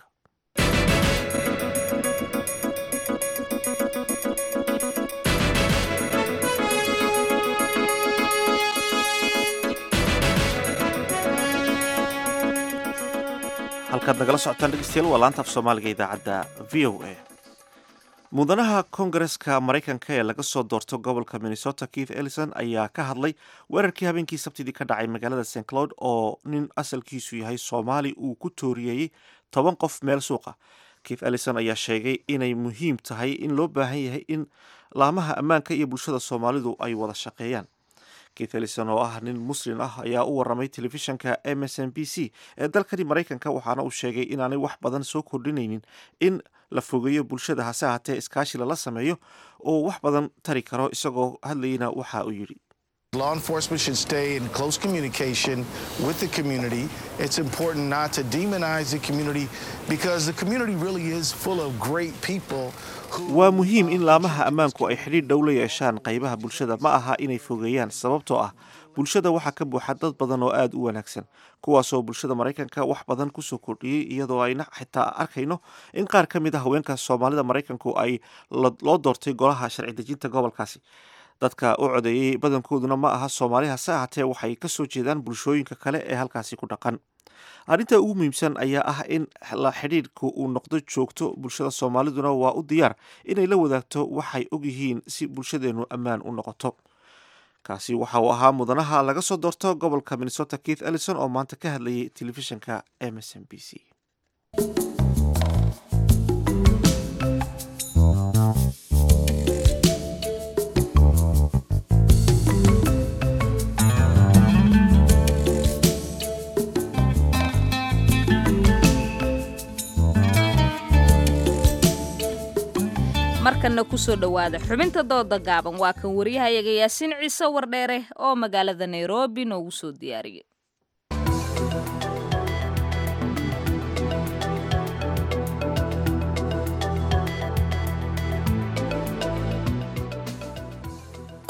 halkaad nagala socotaan dhegeystayaal waa laanta af soomaaliga idaacadda v o a. mudanaha koongareska maraykanka ee laga soo doorto gobolka minnesota keith ellison ayaa ka hadlay weerarkii habeenkii sabtidii ka dhacay magaalada saint cloud oo nin asalkiisu yahay soomaali uu ku tooriyeeyey toban qof meel suuqa. keith ellison ayaa sheegay inay muhiim tahay in loo baahan yahay in laamaha ammaanka iyo bulshada soomaalidu ay wada shaqeeyaan. keith ellison oo ah nin muslim ah ayaa u waramay telefishanka m s n b c ee dalkani maraykanka, waxaana uu sheegay inaanay wax badan soo kordhinaynin in la fogeeyo bulshada, hase haatee iskaashi lala sameeyo oo wax badan tari karo. isagoo hadlayna waxa uu yidhi Law enforcement should stay in close communication with the community. It's important not to demonize the community because the community really is full of great people. waa muhiim in laamaha ammaanku ay xidhiidh dhow la yeeshaan qaybaha bulshada, ma aha inay fogeeyaan, sababtoo ah bulshada waxaa ka buuxa dad badan oo aada u wanaagsan, kuwaasoo bulshada maraykanka wax badan kusoo kordhiyey, iyadoo ayna xitaa arkayno in qaar ka mid a haweenka soomaalida maraykanku ay loo doortay golaha sharci dejinta gobolkaasi. dadka u codeeyey badankooduna ma aha soomaali, hase ahaatee waxay ka soo jeedaan bulshooyinka kale ee halkaasi ku dhaqan. arrinta ugu muhiimsan ayaa ah in la xidhiidhku uu noqdo joogto. bulshada soomaaliduna waa u diyaar inay la wadaagto waxay ogyihiin si bulshadeennu ammaan u noqoto. kaasi waxa uu ahaa mudanaha laga soo doorto gobolka minnesota keith ellison oo maanta ka hadlayay telefishanka m s n b c. markana kusoo dhowaada xubinta dooda gaaban. waa kan wariyahayaga yaasiin ciise wardheere oo magaalada nairobi noogu soo diyaariyay.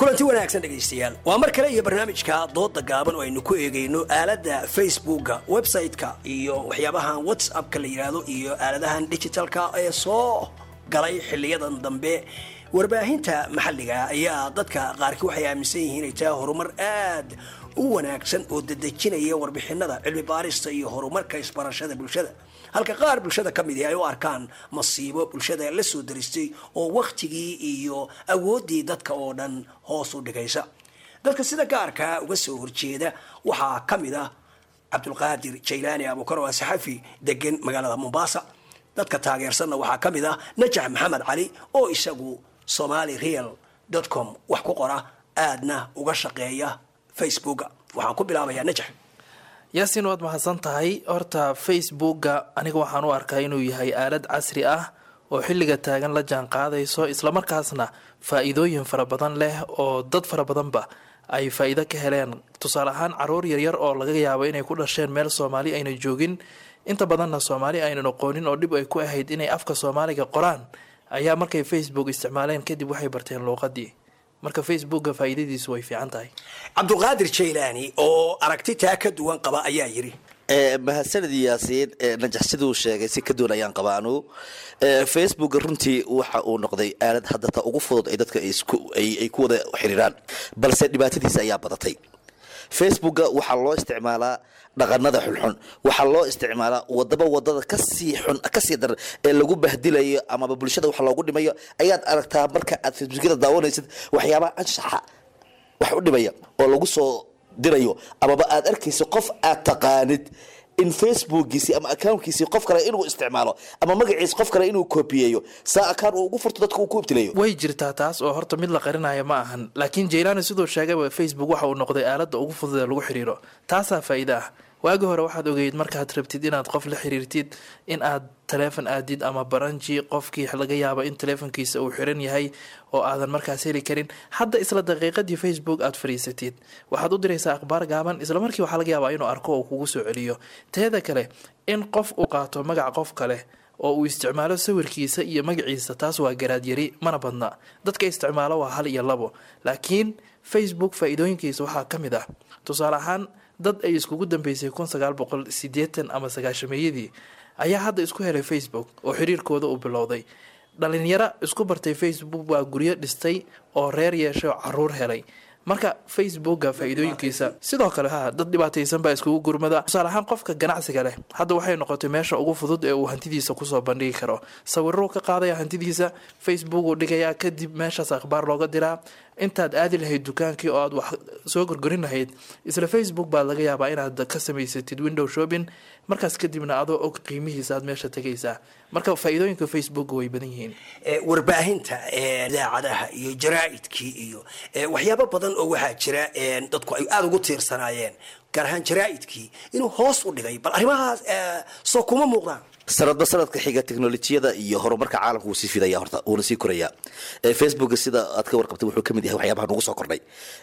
kulanti wanaagsan dhegaystayaal waa mar kale iyo barnaamijka dooda gaaban oo aynu ku eegayno aaladda facebooka website-ka iyo waxyaabahan whatsappka la yidhaahdo iyo aaladahan digitalka ee soo galay xiliyadan dambe warbaahinta maxalliga ayaa dadka qaarkii waxay aaminsan yihiin inay tahay horumar aad u wanaagsan oo dedejinaya warbixinada cilmi baarista iyo horumarka isbarashada bulshada halka qaar bulshada ka mid ah ay u arkaan masiibo bulshada la soo daristay oo waqtigii iyo awoodii dadka oo dhan hoos u dhigaysa dadka sida gaarka uga soo horjeeda waxaa ka mid ah Cabdulqaadir Jaylaani Abuukar oo saxafi degan magaalada Mombasa dadka taageersanna waxaa ka mid ah Najax Maxamed Cali oo isagu somali real dot com wax ku qora aadna uga shaqeeya Facebook waxaan ku bilaabayaa Najax yaasin waad mahadsan tahay horta facebooka aniga waxaan u arkaa inuu yahay aalad casri ah oo xilliga taagan la jaan qaadayso islamarkaasna faa'iidooyin fara badan leh oo dad fara badanba ay faa'iido ka heleen tusaale ahaan caruur yaryar oo laga yaabo inay ku dhasheen meel Soomaali ayna joogin inta badanna Soomaali ayna aqoonin oo dib ay ku ahayd inay afka Soomaaliga qoraan ayaa markay Facebook isticmaaleen kadib waxay barteen luqadii marka facebooka faa'iidadiisu way fiican tahay Cabdulqaadir Jaylaani oo aragti taa ka duwan qaba ayaa yiri ee mahadsanid yaasiin najax sidoo sheegay si ka duwan ayaan qabaano ee facebook runtii waxa uu noqday aalad hadda ta ugu fudud ay dadka isku ay ku wada xiriiraan balse dhibaatadiisa ayaa badatay facebook waxa loo isticmaalaa dhaqanada xulxun waxa loo isticmaalaa wadaba wadada ka sii xun ka sii dar ee lagu bahdilayo ama bulshada waxa loogu dhimayo ayaad aragtaa marka aad facebookada daawanaysid waxyaabaha anshaxa wax u dhimaya oo lagu soo dirayo ama aad arkayso qof aad taqaanid in facebookiisi ama accountkiisi qof kale inuu isticmaalo ama magaciisa qof kale inuu koobiyeeyo saa account uu ugu furto dadka uu ku ibtilayo way jirtaa taas oo horta mid la qarinayo ma ahan laakiin Jaylaani sidoo sheegay Facebook waxa uu noqday aaladda ugu fudud ee lagu xiriiro taasa faa'iido ah waagi hore waxaad ogeyd markaad rabtid inaad qof la xiriirtid in aad telefoon aadid ama baranji qofkii laga yaabo in telefoonkiisa uu xiran yahay oo aadan markaas heli karin hadda isla daqiiqadii Facebook aad fariisatid waxaad u diraysaa akhbaar gaaban isla markii waxa laga yaabaa inuu arko oo kugu soo celiyo teeda kale in qof uu qaato magac qof kale oo uu isticmaalo sawirkiisa iyo magaciisa taas waa garaad yari mana badna dadka isticmaalo waa hal iyo labo laakiin Facebook faa'iidooyinkiisa waxaa ka mid ah tusaale ahaan dad ay iskugu dambeysay kun sagaal boqol sideetan ama sagaashameeyadii ayaa hadda isku helay Facebook oo xiriirkooda u bilowday dhalinyaro isku bartay Facebook waa guryo dhistay oo reer yeeshay oo caruur helay marka facebooka faa'iidooyinkiisa sidoo kale ha dad dhibaataysan baa iskugu gurmada tusaale ahaan qofka ganacsiga leh hadda waxay noqotay meesha ugu fudud ee uu hantidiisa ku soo bandhigi karo sawirro ka qaadaya hantidiisa facebook uu dhigaya kadib meeshaas akhbaar looga diraa intaad aadi lahayd dukaankii oo aad wax soo gorgorin lahayd isla facebook baa laga yaabaa inaad ka samaysatid window shopping markaas kadibna adoo og qiimihiisa aad meesha tagaysaa marka faa'iidooyinka facebook way badan yihiin warbaahinta idaacadaha iyo jaraa'idkii iyo waxyaabo badan oo waxaa jira dadku ay aad ugu tiirsanaayeen gaar ahaan jaraa'idkii inuu hoos u dhigay bal arrimahaas soo kuma muuqdaan sanadba sanadka xiga teknolojiyada iyo horumarka caalamka uu sii fidaya horta uuna sii koraya facebook sida aad ka warqabtay wuxuu kamid yahay waxyaabaha nagu soo kordhay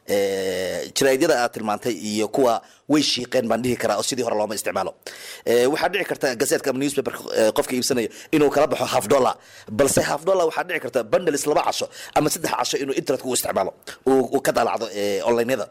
jaraa'idada aad tilmaantay iyo kuwa way shiiqeen baan dhihi karaa oo sidii hore looma isticmaalo waxaa dhici karta gazetka ama newspaper qofka iibsanaya inuu kala baxo half dollar balse half dollar waxaa dhici karta bundles laba casho ama saddex casho inuu internetka u isticmaalo uu ka daalacdo onlineyada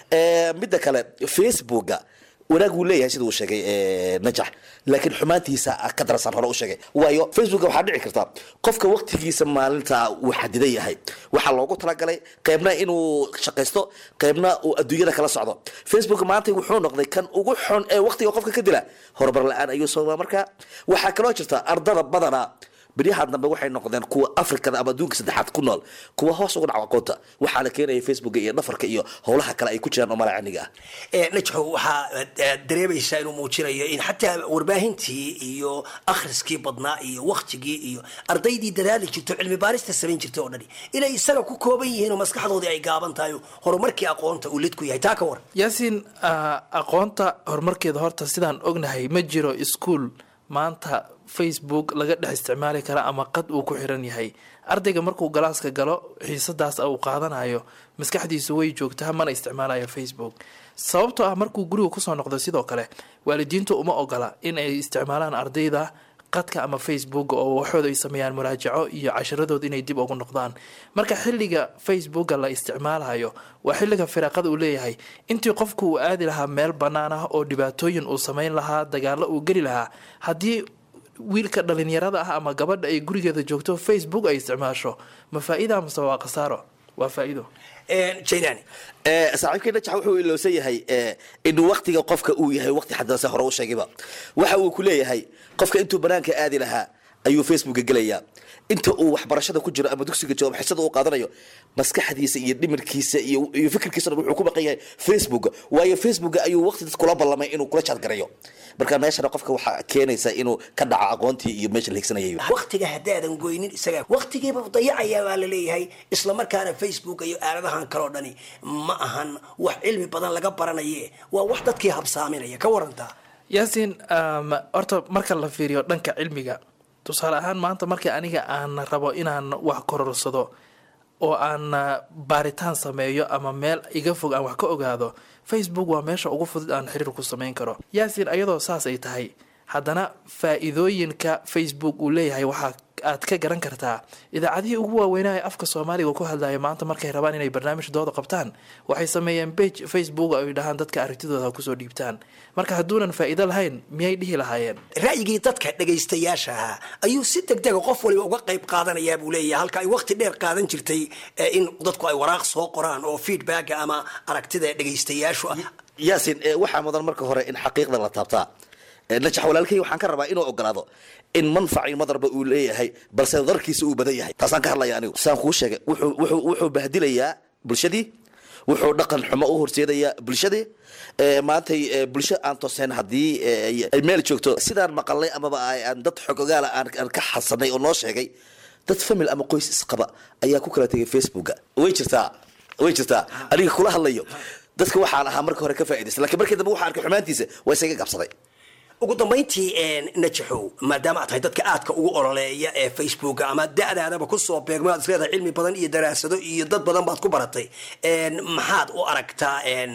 midda kale facebooka wanaag uu leeyahay sida uu sheegay najax laakiin xumaantiisa ka darasan hore u sheegay waayo facebook waxa dhici karta qofka waqtigiisa maalinta uu xadidan yahay waxa loogu talagalay qaybna inuu shaqeysto qaybna uu adduunyada kala socdo facebook maanta wuxuu noqday kan ugu xun ee waqtiga qofka ka dila horumar la'aan ayuu soo markaa waxa kaloo jirta ardada badana bariyaha dambe waxay noqdeen kuwa afrikada ama adduunka saddexaad ku nool kuwa hoos uga dhaca aqoonta waxaa la keenaya facebook iyo dhafarka iyo howlaha kale ay ku jiraan oo malaacaniga ah najxo waxaa dareemaysaa inuu muujinayo in xataa warbaahintii iyo akhriskii badnaa iyo waqtigii iyo ardaydii dadaali jirto cilmi baarista samayn jirtay oo dhani inay isaga ku kooban yihiin oo maskaxdoodii ay gaaban tahay horumarkii aqoonta uu lid ku yahay taa ka war yaasiin aqoonta horumarkeeda horta sidaan ognahay ma jiro iskuul maanta facebook laga dhex isticmaali kara ama qad uu ku xiran yahay ardayga markuu galaaska galo xiisadaas uu qaadanayo maskaxdiisu way joogtaa mana isticmaalayo facebook sababtoo ah markuu guriga kusoo noqdo sidoo kale waalidiintu uma ogola in ay isticmaalaan ardayda qadka ama facebook oo waxooda ay sameeyaan muraajaco iyo casharadooda inay dib ugu noqdaan. marka xilliga facebooka la isticmaalayo waa xilliga firaaqada uu leeyahay intii qofku uu aadi lahaa meel bannaan ah oo dhibaatooyin uu samayn lahaa dagaallo uu geli lahaa haddii wiilka dhalinyarada ah ama gabadha ay gurigeeda joogto facebook ay isticmaasho ma faa'iida amase waa khasaaro? waa faa'iido. jaylani saaxiibkii najax wuxuu ilowsan yahay in waqtiga qofka uu yahay waqti xaddanse hore u sheegayba waxa uu ku leeyahay qofka intuu banaanka aadi lahaa ayuu facebooka gelayaa inta uu waxbarashada ku jiro ama dugsiga joogo xisada uu qaadanayo maskaxdiisa iyo dhimirkiisa iyo iyo fikirkiisa wuxuu ku baqan yahay facebook waayo facebook ayuu waqti dad kula ballamay inuu kula chat garayo marka meeshana qofka waxa keenaysa inuu ka dhaco aqoontii iyo meesha la higsanayay waqtiga hadaadan goynin isaga waqtigiiba dayacaya waa la leeyahay isla markaana facebook iyo aaladahan kale oo dhani ma ahan wax cilmi badan laga baranaye waa wax dadkii habsaaminaya ka waranta yaasiin horta marka la fiiriyo dhanka cilmiga tusaale ahaan maanta markii aniga aan rabo inaan wax kororsado oo aan baaritaan sameeyo ama meel iga fog aan wax ka ogaado facebook waa meesha ugu fudud aan xiriir ku samayn karo. yaasiin ayadoo saas ay tahay haddana faa'iidooyinka facebook uu leeyahay waxaa aad ka garan kartaa idaacadihii ugu waaweynaa ee afka soomaaliga ku hadlaya maanta markay rabaan inay barnaamijkooda qabtaan waxay sameeyeen page facebook ay dhahaan dadka aragtidooda kusoo dhiibtaan. marka hadduunan faa'iido lahayn miyay dhihi lahaayeen? ra'yigii dadka dhagaystayaasha ahaa ayuu si degdega qof waliba uga qayb qaadanayaa buu leeyahay halka ay waqti dheer qaadan jirtay in dadku ay waraaq soo qoraan oo feedback ama aragtida dhagaystayaashu ah. yaasin waxaa mudan marka hore in xaqiiqda la taabtaa. najax walaalkay waxaan ka rabaa inuu ogolaado in manfaci madarba uu leeyahay balse darkiisa uu badan yahay taasaan ka hadlaya anigu saan kuu sheegay wuxuu wuxuu wuxuu bahdilayaa bulshadii wuxuu dhaqan xumo u horseedayaa bulshadii maanta bulsho aan tooseen haddii ay meel joogto sidaan maqalnay amaba aan dad xogogaala aan ka xasanay oo noo sheegay dad famil ama qoys isqaba ayaa ku kala tegay facebooka way jirtaa way jirtaa aniga kula hadlayo dadka waxaan ahaa marka hore ka faa'iidaysan laakiin markii dambe waxaan arkay xumaantiisa waa isaga qabsaday. ugu dambayntii najaxow maadaama aad tahay dadka aadka ugu ololeeya ee facebook ama da'daadaba kusoo beegmo aad isleedahay cilmi badan iyo daraasado iyo dad badan baad ku baratay maxaad u aragtaa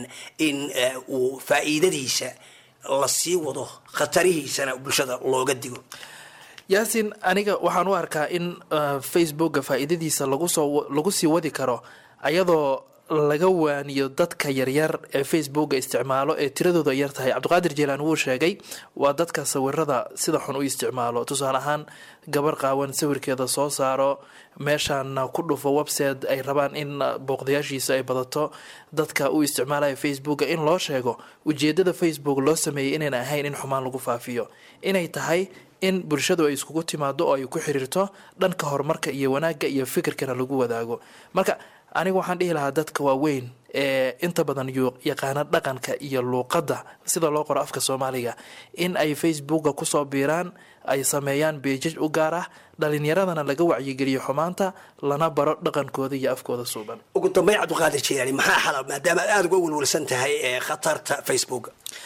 in uu faa'iidadiisa la sii wado khatarihiisana bulshada looga digo? yaasiin aniga waxaan u arkaa in facebooka faa'iidadiisa lagu soo lagu sii wadi karo ayadoo laga waaniyo dadka yaryar ee facebooka isticmaalo ee tiradooda yar tahay. cabdiqaadir jeelaan wuu sheegay waa dadka sawirada sida xun u isticmaalo tusaale ahaan gabar qaawan sawirkeeda soo saaro meeshaan ku dhufo website ay rabaan in booqdayaashiisa ay badato dadka u isticmaalaya facebooka in loo sheego ujeedada facebook loo sameeyay inayna ahayn in xumaan lagu faafiyo inay tahay in bulshadu ay iskugu timaado oo ay ku xiriirto dhanka horumarka iyo wanaagga iyo fikirkana lagu wadaago. marka aniga waxaan dhihi lahaa dadka waaweyn ee inta badan yaqaana dhaqanka iyo luuqadda sida loo qoro afka soomaaliga in ay facebooka kusoo biiraan ay sameeyaan beejaj u gaar ah dhalinyaradana laga wacyigeliyo xumaanta lana baro dhaqankooda iyo afkooda suuban. ugu dambeyn cabdiqaadir jeelaani maxaa xalal maadaama aad uga welwelsan tahay khatarta facebook?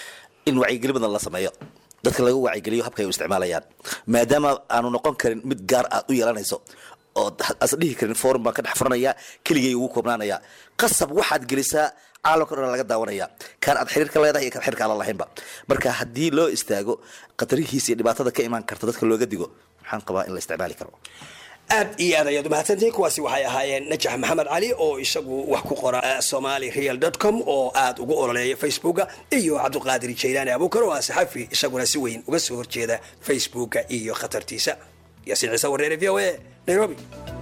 in wacyigeli badan la sameeyo dadka laga wacyigeliyo habka ay u isticmaalayaan maadaama aanu noqon karin mid gaar aad u yeelanayso oo as dhihi karin forum baan ka dhex furanaya keligay ugu koobnaanaya qasab waxaad gelisaa caalamka dhan laga daawanaya kaan aad xiriirka leedahay iyo kaan xiriirka aan lahaynba. marka haddii loo istaago qatarihiisa iyo dhibaatada ka imaan karta dadka looga digo waxaan qabaa in la isticmaali karo. aad iyo aad ayaad umahadsantihiin kuwaasi waxay ahaayeen najax maxamed cali oo isagu wax ku qora somali real dot com oo aad ugu ololeeya facebooka iyo cabdiqaadir jeylaani abuukar oo ah saxafi isaguna si weyn uga soo horjeeda facebooka iyo khatartiisa. yaasiin ciise wareere v o a nairobi.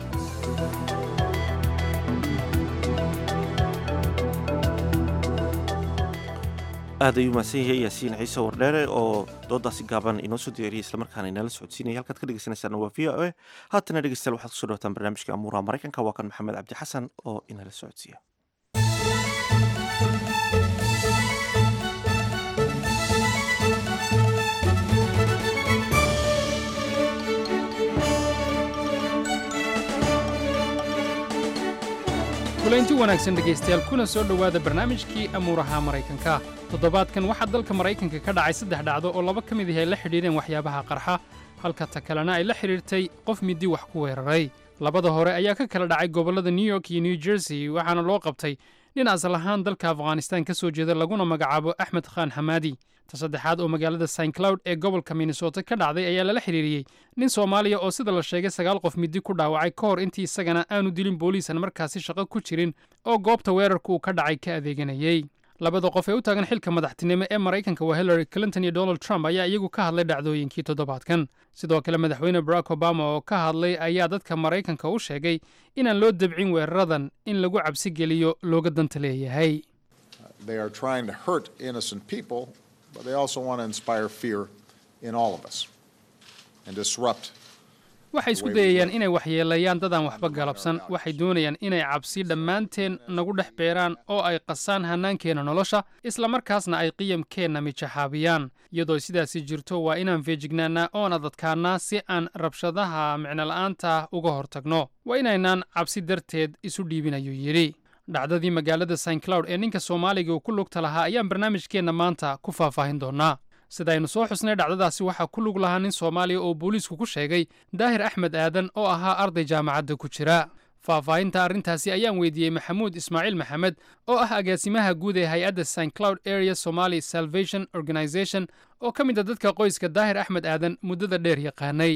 aad ayuu mahadsan yahay yaasiin ciise wardheere oo doodaasi gaaban inoo soo diyaariyay islamarkaana inala socodsiinaya halkaad ka dhegeysanaysaana waa v o a haatana dhegeystayaal waxaad kusoo dhawataan barnaamijka amuuraha maraykanka waa kan maxamed cabdi xasan oo inala socodsiiya. kulanti wanaagsan dhegaystayaal kuna soo dhowaada barnaamijkii amuuraha maraykanka. toddobaadkan waxaa dalka maraykanka ka dhacay saddex dhacdo oo laba ka mid ah ay la xidhiidheen waxyaabaha qarxa halka ta kalena ay la xidhiirtay qof midi wax ku weeraray. labada hore ayaa ka kala dhacay gobollada new york iyo new jersey waxaana loo qabtay nin asal ahaan dalka afghanistan ka soo jeeda laguna magacaabo axmed khaan xamaadi ta saddexaad oo magaalada saint cloud ee gobolka minnesota ka dhacday ayaa lala xiriiriyey nin soomaaliya oo sida la sheegay sagaal qof midi ku dhaawacay ka hor intii isagana aanu dilin booliisan markaasi shaqo ku jirin oo goobta weerarku uu ka dhacay ka adeeganayey labada qof ee u taagan xilka madaxtinimo ee maraykanka waa hillary clinton iyo donald trump ayaa iyagu ka hadlay dhacdooyinkii toddobaadkan sidoo kale madaxweyne barack obama oo ka hadlay ayaa dadka maraykanka u sheegay inaan loo dabcin weeraradan in lagu cabsi geliyo looga danta leeyahay They are trying to hurt innocent people, but they also want to inspire fear in all of us and disrupt. waxay isku dayayaan inay waxyeelayaan dadaan waxba galabsan waxay doonayaan inay cabsi dhammaanteen nagu dhex beeraan oo ay qasaan hannaankeenna nolosha isla markaasna ay qiyamkeenna mijaxaabiyaan iyadoo sidaasi jirto waa inaan feejignaannaa oon adadkaannaa si aan rabshadaha micnola'aanta uga hortagno waa inaynaan cabsi darteed isu dhiibin ayuu yidhi dhacdadii magaalada saint cloud ee ninka soomaaliga uu ku lugta lahaa ayaan barnaamijkeenna maanta ku faahfaahin doonnaa sidaynu soo xusnay dhacdadaasi waxaa ku lug lahaa nin soomaaliya oo booliisku ku sheegay daahir axmed aadan oo ahaa arday jaamacadda ku jira faahfaahinta arrintaasi ayaan weydiiyey maxamuud ismaaciil maxamed oo ah agaasimaha guud ee hay-adda saint cloud area somali salvation organization oo ka mid a dadka qoyska daahir axmed aadan muddada dheer yaqaanay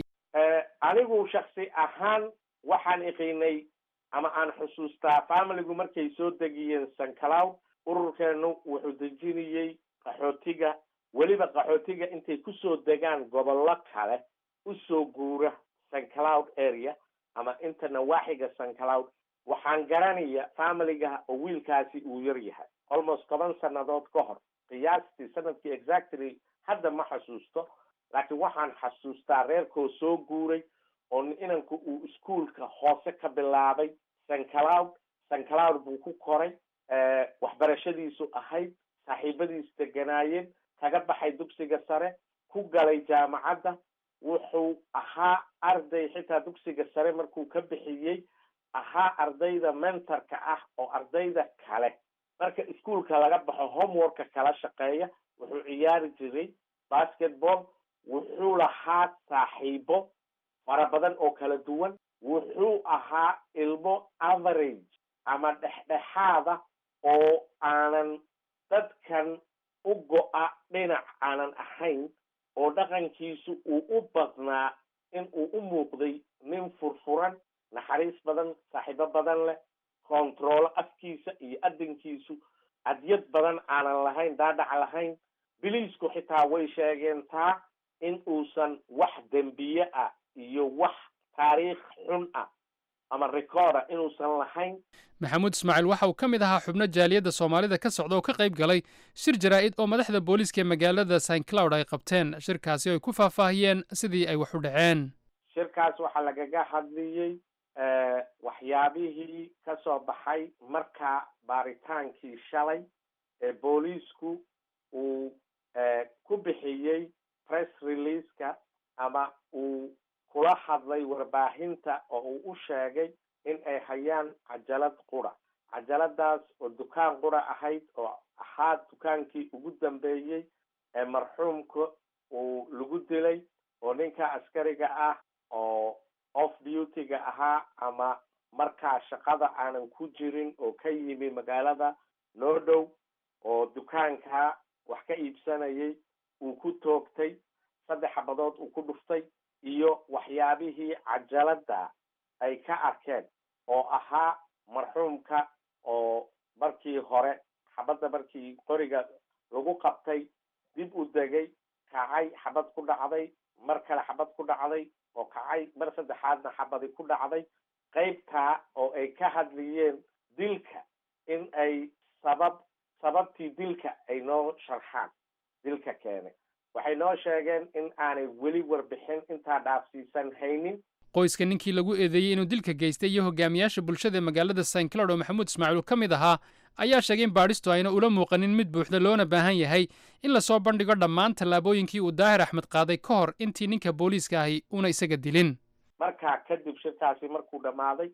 anigu shaksi ahaan waxaan iqiinay ama aan xusuustaa familigu markay soo degiyeen saint cloud ururkeenu wuxuu dejinayey qaxootiga weliba qaxootiga intay ku soo degaan gobollo kale u soo guura saint cloud area ama inta nawaaxiga saint cloud waxaan garanaya familiga oo wiilkaasi uu yar yahay almost toban sannadood ka hor qiyaastii sanadkii exactly hadda ma xasuusto laakiin waxaan xasuustaa reerkoo soo guuray oo inanku uu iskuolka hoose ka bilaabay saint cloud saint cloud buu ku koray waxbarashadiisu ahayd saaxiibadiis deganaayeen kaga baxay dugsiga sare ku galay jaamacadda wuxuu ahaa arday xitaa dugsiga sare markuu ka bixiyey ahaa ardayda mentorka ah oo ardayda kale marka iskuolka laga baxo homeworka kala shaqeeya wuxuu ciyaari jiray basketball wuxuu lahaa saaxiibo fara badan oo kala duwan wuxuu ahaa ilmo average ama dhexdhexaada oo aanan dadkan u go-a dhinac aanan ahayn oo dhaqankiisu uu u badnaa in uu u muuqday nin furfuran naxariis badan saaxiibo badan leh kontaroolo afkiisa iyo adinkiisu adyad badan aanan lahayn daadhac lahayn biliisku xitaa way sheegeen taa in uusan wax dembiye ah iyo wax taariikh xun ah ama recorda inuusan lahayn maxamuud ismaaciil waxa uu ka mid ahaa xubno jaaliyadda soomaalida ka socda oo ka qayb galay shir jaraa'id oo madaxda booliiska ee magaalada saint cloud ay qabteen shirkaasi oo ay ku faahfaahiyeen sidii ay wax u dhaceen shirkaas waxaa lagaga hadliyey waxyaabihii ka soo baxay markaa baaritaankii shalay ee booliisku uu ku bixiyey press releaseka ama uu kula hadlay warbaahinta oo uu u sheegay in ay hayaan cajalad qura cajaladaas oo dukaan qura ahayd oo ahaa dukaankii ugu dambeeyey ee marxuumka uu lagu dilay oo ninka askariga ah oo off duty-ga ahaa ama markaa shaqada aanan ku jirin oo ka yimi magaalada noo dhow oo dukaanka wax ka iibsanayay uu ku toogtay saddex xabadood uu ku dhuftay iyo waxyaabihii cajalada ay ka arkeen oo ahaa marxuumka oo markii hore xabadda markii qoriga lagu qabtay dib u degay kacay xabad ku dhacday mar kale xabad ku dhacday oo kacay mar saddexaadna xabadi ku dhacday qaybtaa oo ay ka hadliyeen dilka in ay sabab sababtii dilka ay noo sharxaan dilka keenay waxay noo sheegeen in aanay weli warbixin intaa dhaafsiisan haynin qoyska ninkii lagu eedeeyey inuu dilka geystay iyo hogaamiyaasha bulshada ee magaalada saint cloud oo maxamuud ismaaciil uu ka mid ahaa ayaa sheegay in baadhistu ayna ula muuqanin mid buuxda loona baahan yahay in lasoo bandhigo dhammaan tallaabooyinkii uu daahir axmed qaaday ka hor intii ninka booliiska ahi una isaga dilin markaa kadib shirkaasi markuu dhammaaday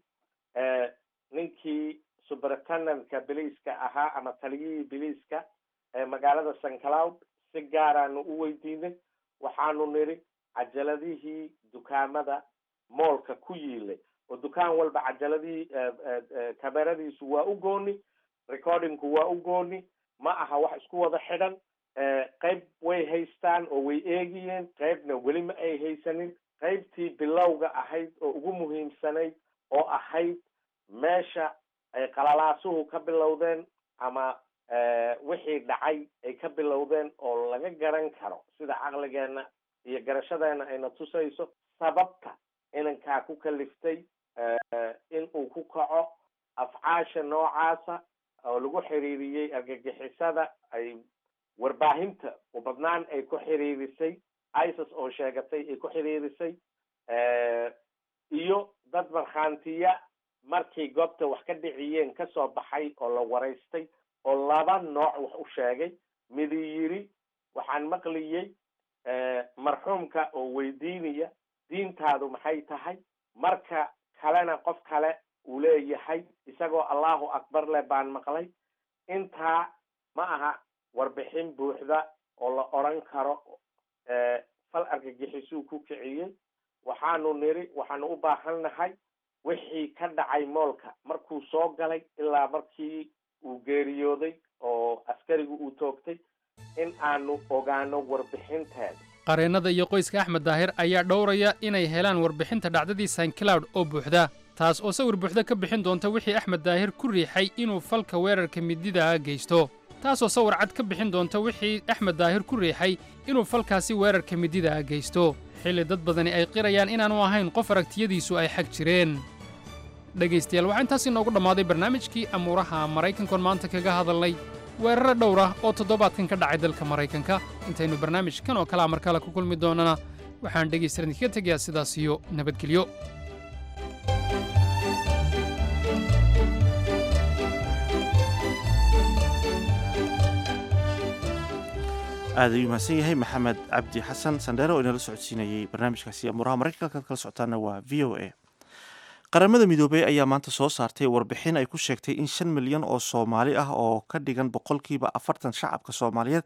ninkii superintendent-ka biliiska ahaa ama taliyihii biliiska ee magaalada saint cloud si gaaraanu u weydiinay waxaanu nidhi cajaladihii dukaamada moolka ku yiilay oo dukaan walba cajaladihii kameradiisu waa u gooni recordingku waa u gooni ma aha wax isku wada xidhan qayb way haystaan oo way eegiyeen qaybna weli ma ay haysanin qaybtii bilowga ahayd oo ugu muhiimsanayd oo ahayd meesha ay qalalaasuhu ka bilowdeen ama wixii dhacay ay ka bilowdeen oo laga garan karo sida caqligeena iyo garashadeena ayna tusayso sababta inankaa ku kaliftay in uu ku kaco afcaasha noocaasa oo lagu xiriiriyey argagixisada ay warbaahinta u badnaan ay ku xiriirisay isis oo sheegatay ay ku xiriirisay iyo dad markhaantiya markay goobta wax ka dhiciyeen kasoo baxay oo la waraystay oo laba nooc wax u sheegay midi yiri waxaan maqliyey marxuumka oo weydiinaya diintaadu maxay tahay marka kalena qof kale uu leeyahay isagoo allahu akbar leh baan maqlay intaa ma aha warbixin buuxda oo la oran karo fal argagixisuu ku kiciyey waxaanu niri waxaanu u baahannahay wixii ka dhacay moolka markuu soo galay ilaa markii uu geeriyooday oo askarigu uu toogtay in aanu ogaano warbixinteeda qareennada iyo qoyska axmed daahir ayaa dhowraya inay helaan warbixinta dhacdadii saint cloud oo buuxda taas oo sawir buuxda ka bixin doonta wixii axmed daahir ku riixay inuu falka weerarka midida geysto taasoo sawir cad ka bixin doonta wixii axmed daahir ku riixay inuu falkaasi weerarka midida geysto xilli dad badani ay qirayaan inaanu ahayn qof aragtiyadiisu ay xag jireen dhegaystayaal waxaa intaas inoogu dhammaaday barnaamijkii amuuraha maraykankoon maanta kaga hadalnay weeraro dhowr ah oo toddobaadkan ka dhacay dalka maraykanka intaynu barnaamijkan oo kalea mar kale ku kulmi doonnana waxaan dhegaystayaal idinkaga tegayaa sidaas iyo nabadgelyo aad ayuu mahadsan yahay maxamed cabdi xasan sandheere oo inala socodsiinayey barnaamijkaasi amuuraha maraykanka kaad kala socotaana waa v o a qaramada midoobey ayaa maanta soo saartay warbixin ay ku sheegtay in shan milyan oo soomaali ah oo ka dhigan boqolkiiba afartan shacabka soomaaliyeed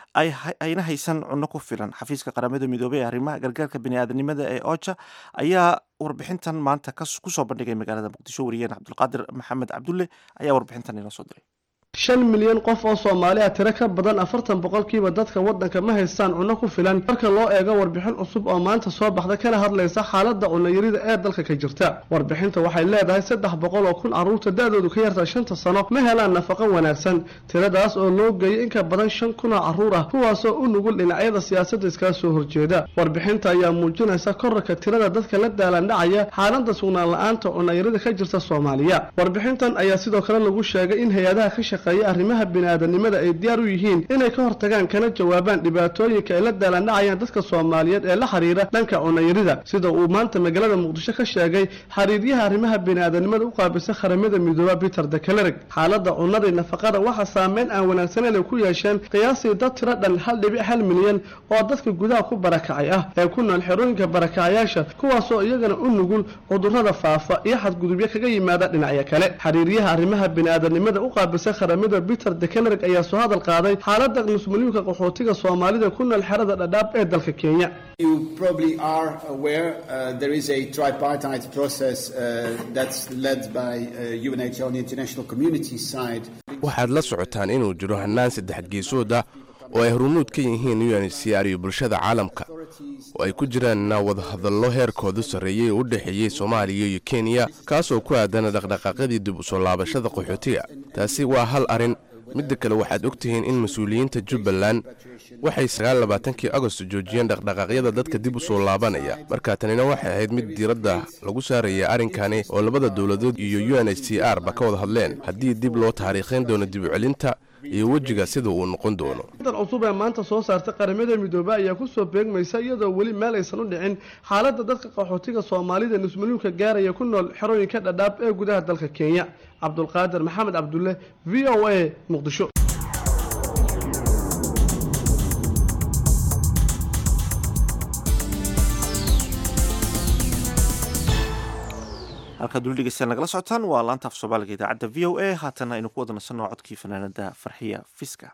ayna haysan cunno ku filan xafiiska qaramada midoobey ee arrimaha gargaarka bini'aadanimada ee oja ayaa warbixintan maanta kusoo bandhigay magaalada muqdisho wariyeen cabdulqaadir maxamed cabdulle ayaa warbixintan inoo soo diray shan milyan qof oo Soomaali ah tiro ka badan afartan boqolkiiba dadka wadanka ma haystaan cunno ku filan marka loo eego warbixin cusub oo maanta soo baxda kana hadlaysa xaaladda cunno yarida ee dalka ka jirta warbixinta waxay leedahay saddex boqol oo kun carruurta da'doodu ka yartaa shanta sano ma helaan nafaqo wanaagsan tiradaas oo loo geeyay in ka badan shan kun oo carruur ah kuwaasoo u nugul dhinacyada siyaasadda iskaga soo horjeeda warbixinta ayaa muujinaysa korarka tirada dadka la daalan dhacaya xaaladda sugnaan la'aanta cunno yarida ka jirta Soomaaliya warbixintan ayaa sidoo kale lagu sheegay in hay'adaha ka arrimaha bini'aadanimada ay diyaar u yihiin inay ka hortagaan kana jawaabaan dhibaatooyinka ay la daalandhacayaan dadka Soomaaliyeed ee la xiriira dhanka cunayirida sida uu maanta magaalada Muqdisho ka sheegay xiriiryaha arrimaha bini'aadanimada u qaabilsan qaramada midooba Peter de Klerk xaaladda cunnada iyo nafaqada waxa saameyn aan wanaagsaneyn ku yeesheen qiyaasii dad tiro dhan hal dhibic hal milyan oo dadka gudaha ku barakacay ah ee ku nool xerooyinka barakacayaasha kuwaasoo iyagana u nugul cudurrada faafa iyo xadgudubyo kaga yimaada dhinacyo kale xiriiryaha arrimaha bini'aadanimada u qaabilsan qaramada Peter de Klerk ayaa soo hadal qaaday xaaladda muslimka qaxootiga Soomaalida ku nool xerada Dadaab ee dalka Kenya. You probably are aware uh, there is a tripartite process uh, that's led by uh, U N H C R on the international community side. waxaad la socotaan inuu jiro hannaan saddex geesood ah oo ay hormuud ka yihiin U N H C R iyo bulshada caalamka oo ay ku jiraan wadahadallo heerkoodu sarreeyay oo u dhexeeyay Soomaaliya iyo Kenya kaasoo ku aadan dhaqdhaqaaqyadii dib u soo laabashada qaxootiga taasi waa hal arin midda kale waxaad ogtihiin in mas'uuliyiinta Jubbaland waxay sagaal iyo labaatankii Agosto joojiyeen dhaqdhaqaaqyada dadka dib u soo laabanaya marka tanina waxay ahayd mid diiradda lagu saarayay arrinkani oo labada dawladood iyo U N H C R ba ka wada hadleen haddii dib loo taariikhin doono dib u celinta iyo wajiga sida uu noqon doono dad cusub ee maanta soo saartay qaramada midoobay ayaa ku soo beegmaysa iyadoo weli meel aysan u dhicin xaaladda dadka qaxootiga Soomaalida muslimka gaaraya ku nool xerooyinka Dadaab ee gudaha dalka Kenya Cabdulqaadir Maxamed Cabdulle V O A Muqdisho halka dul dhegeystayaal nagala socotaan waa laanta af Soomaaliga idaacadda V O A haatana aynu ku wada nasanno codkii fanaanada Farxiya Fiska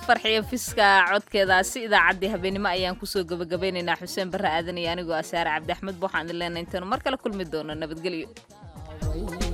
farxiyo fiska codkeedaasi idaacaddii habeenimo ayaan kusoo gabagabaynaynaa xuseen barre aadan iyo anigoo asaare cabdi axmed waxaan idin leenahay intaanu mar kale kulmi doono nabadgelyo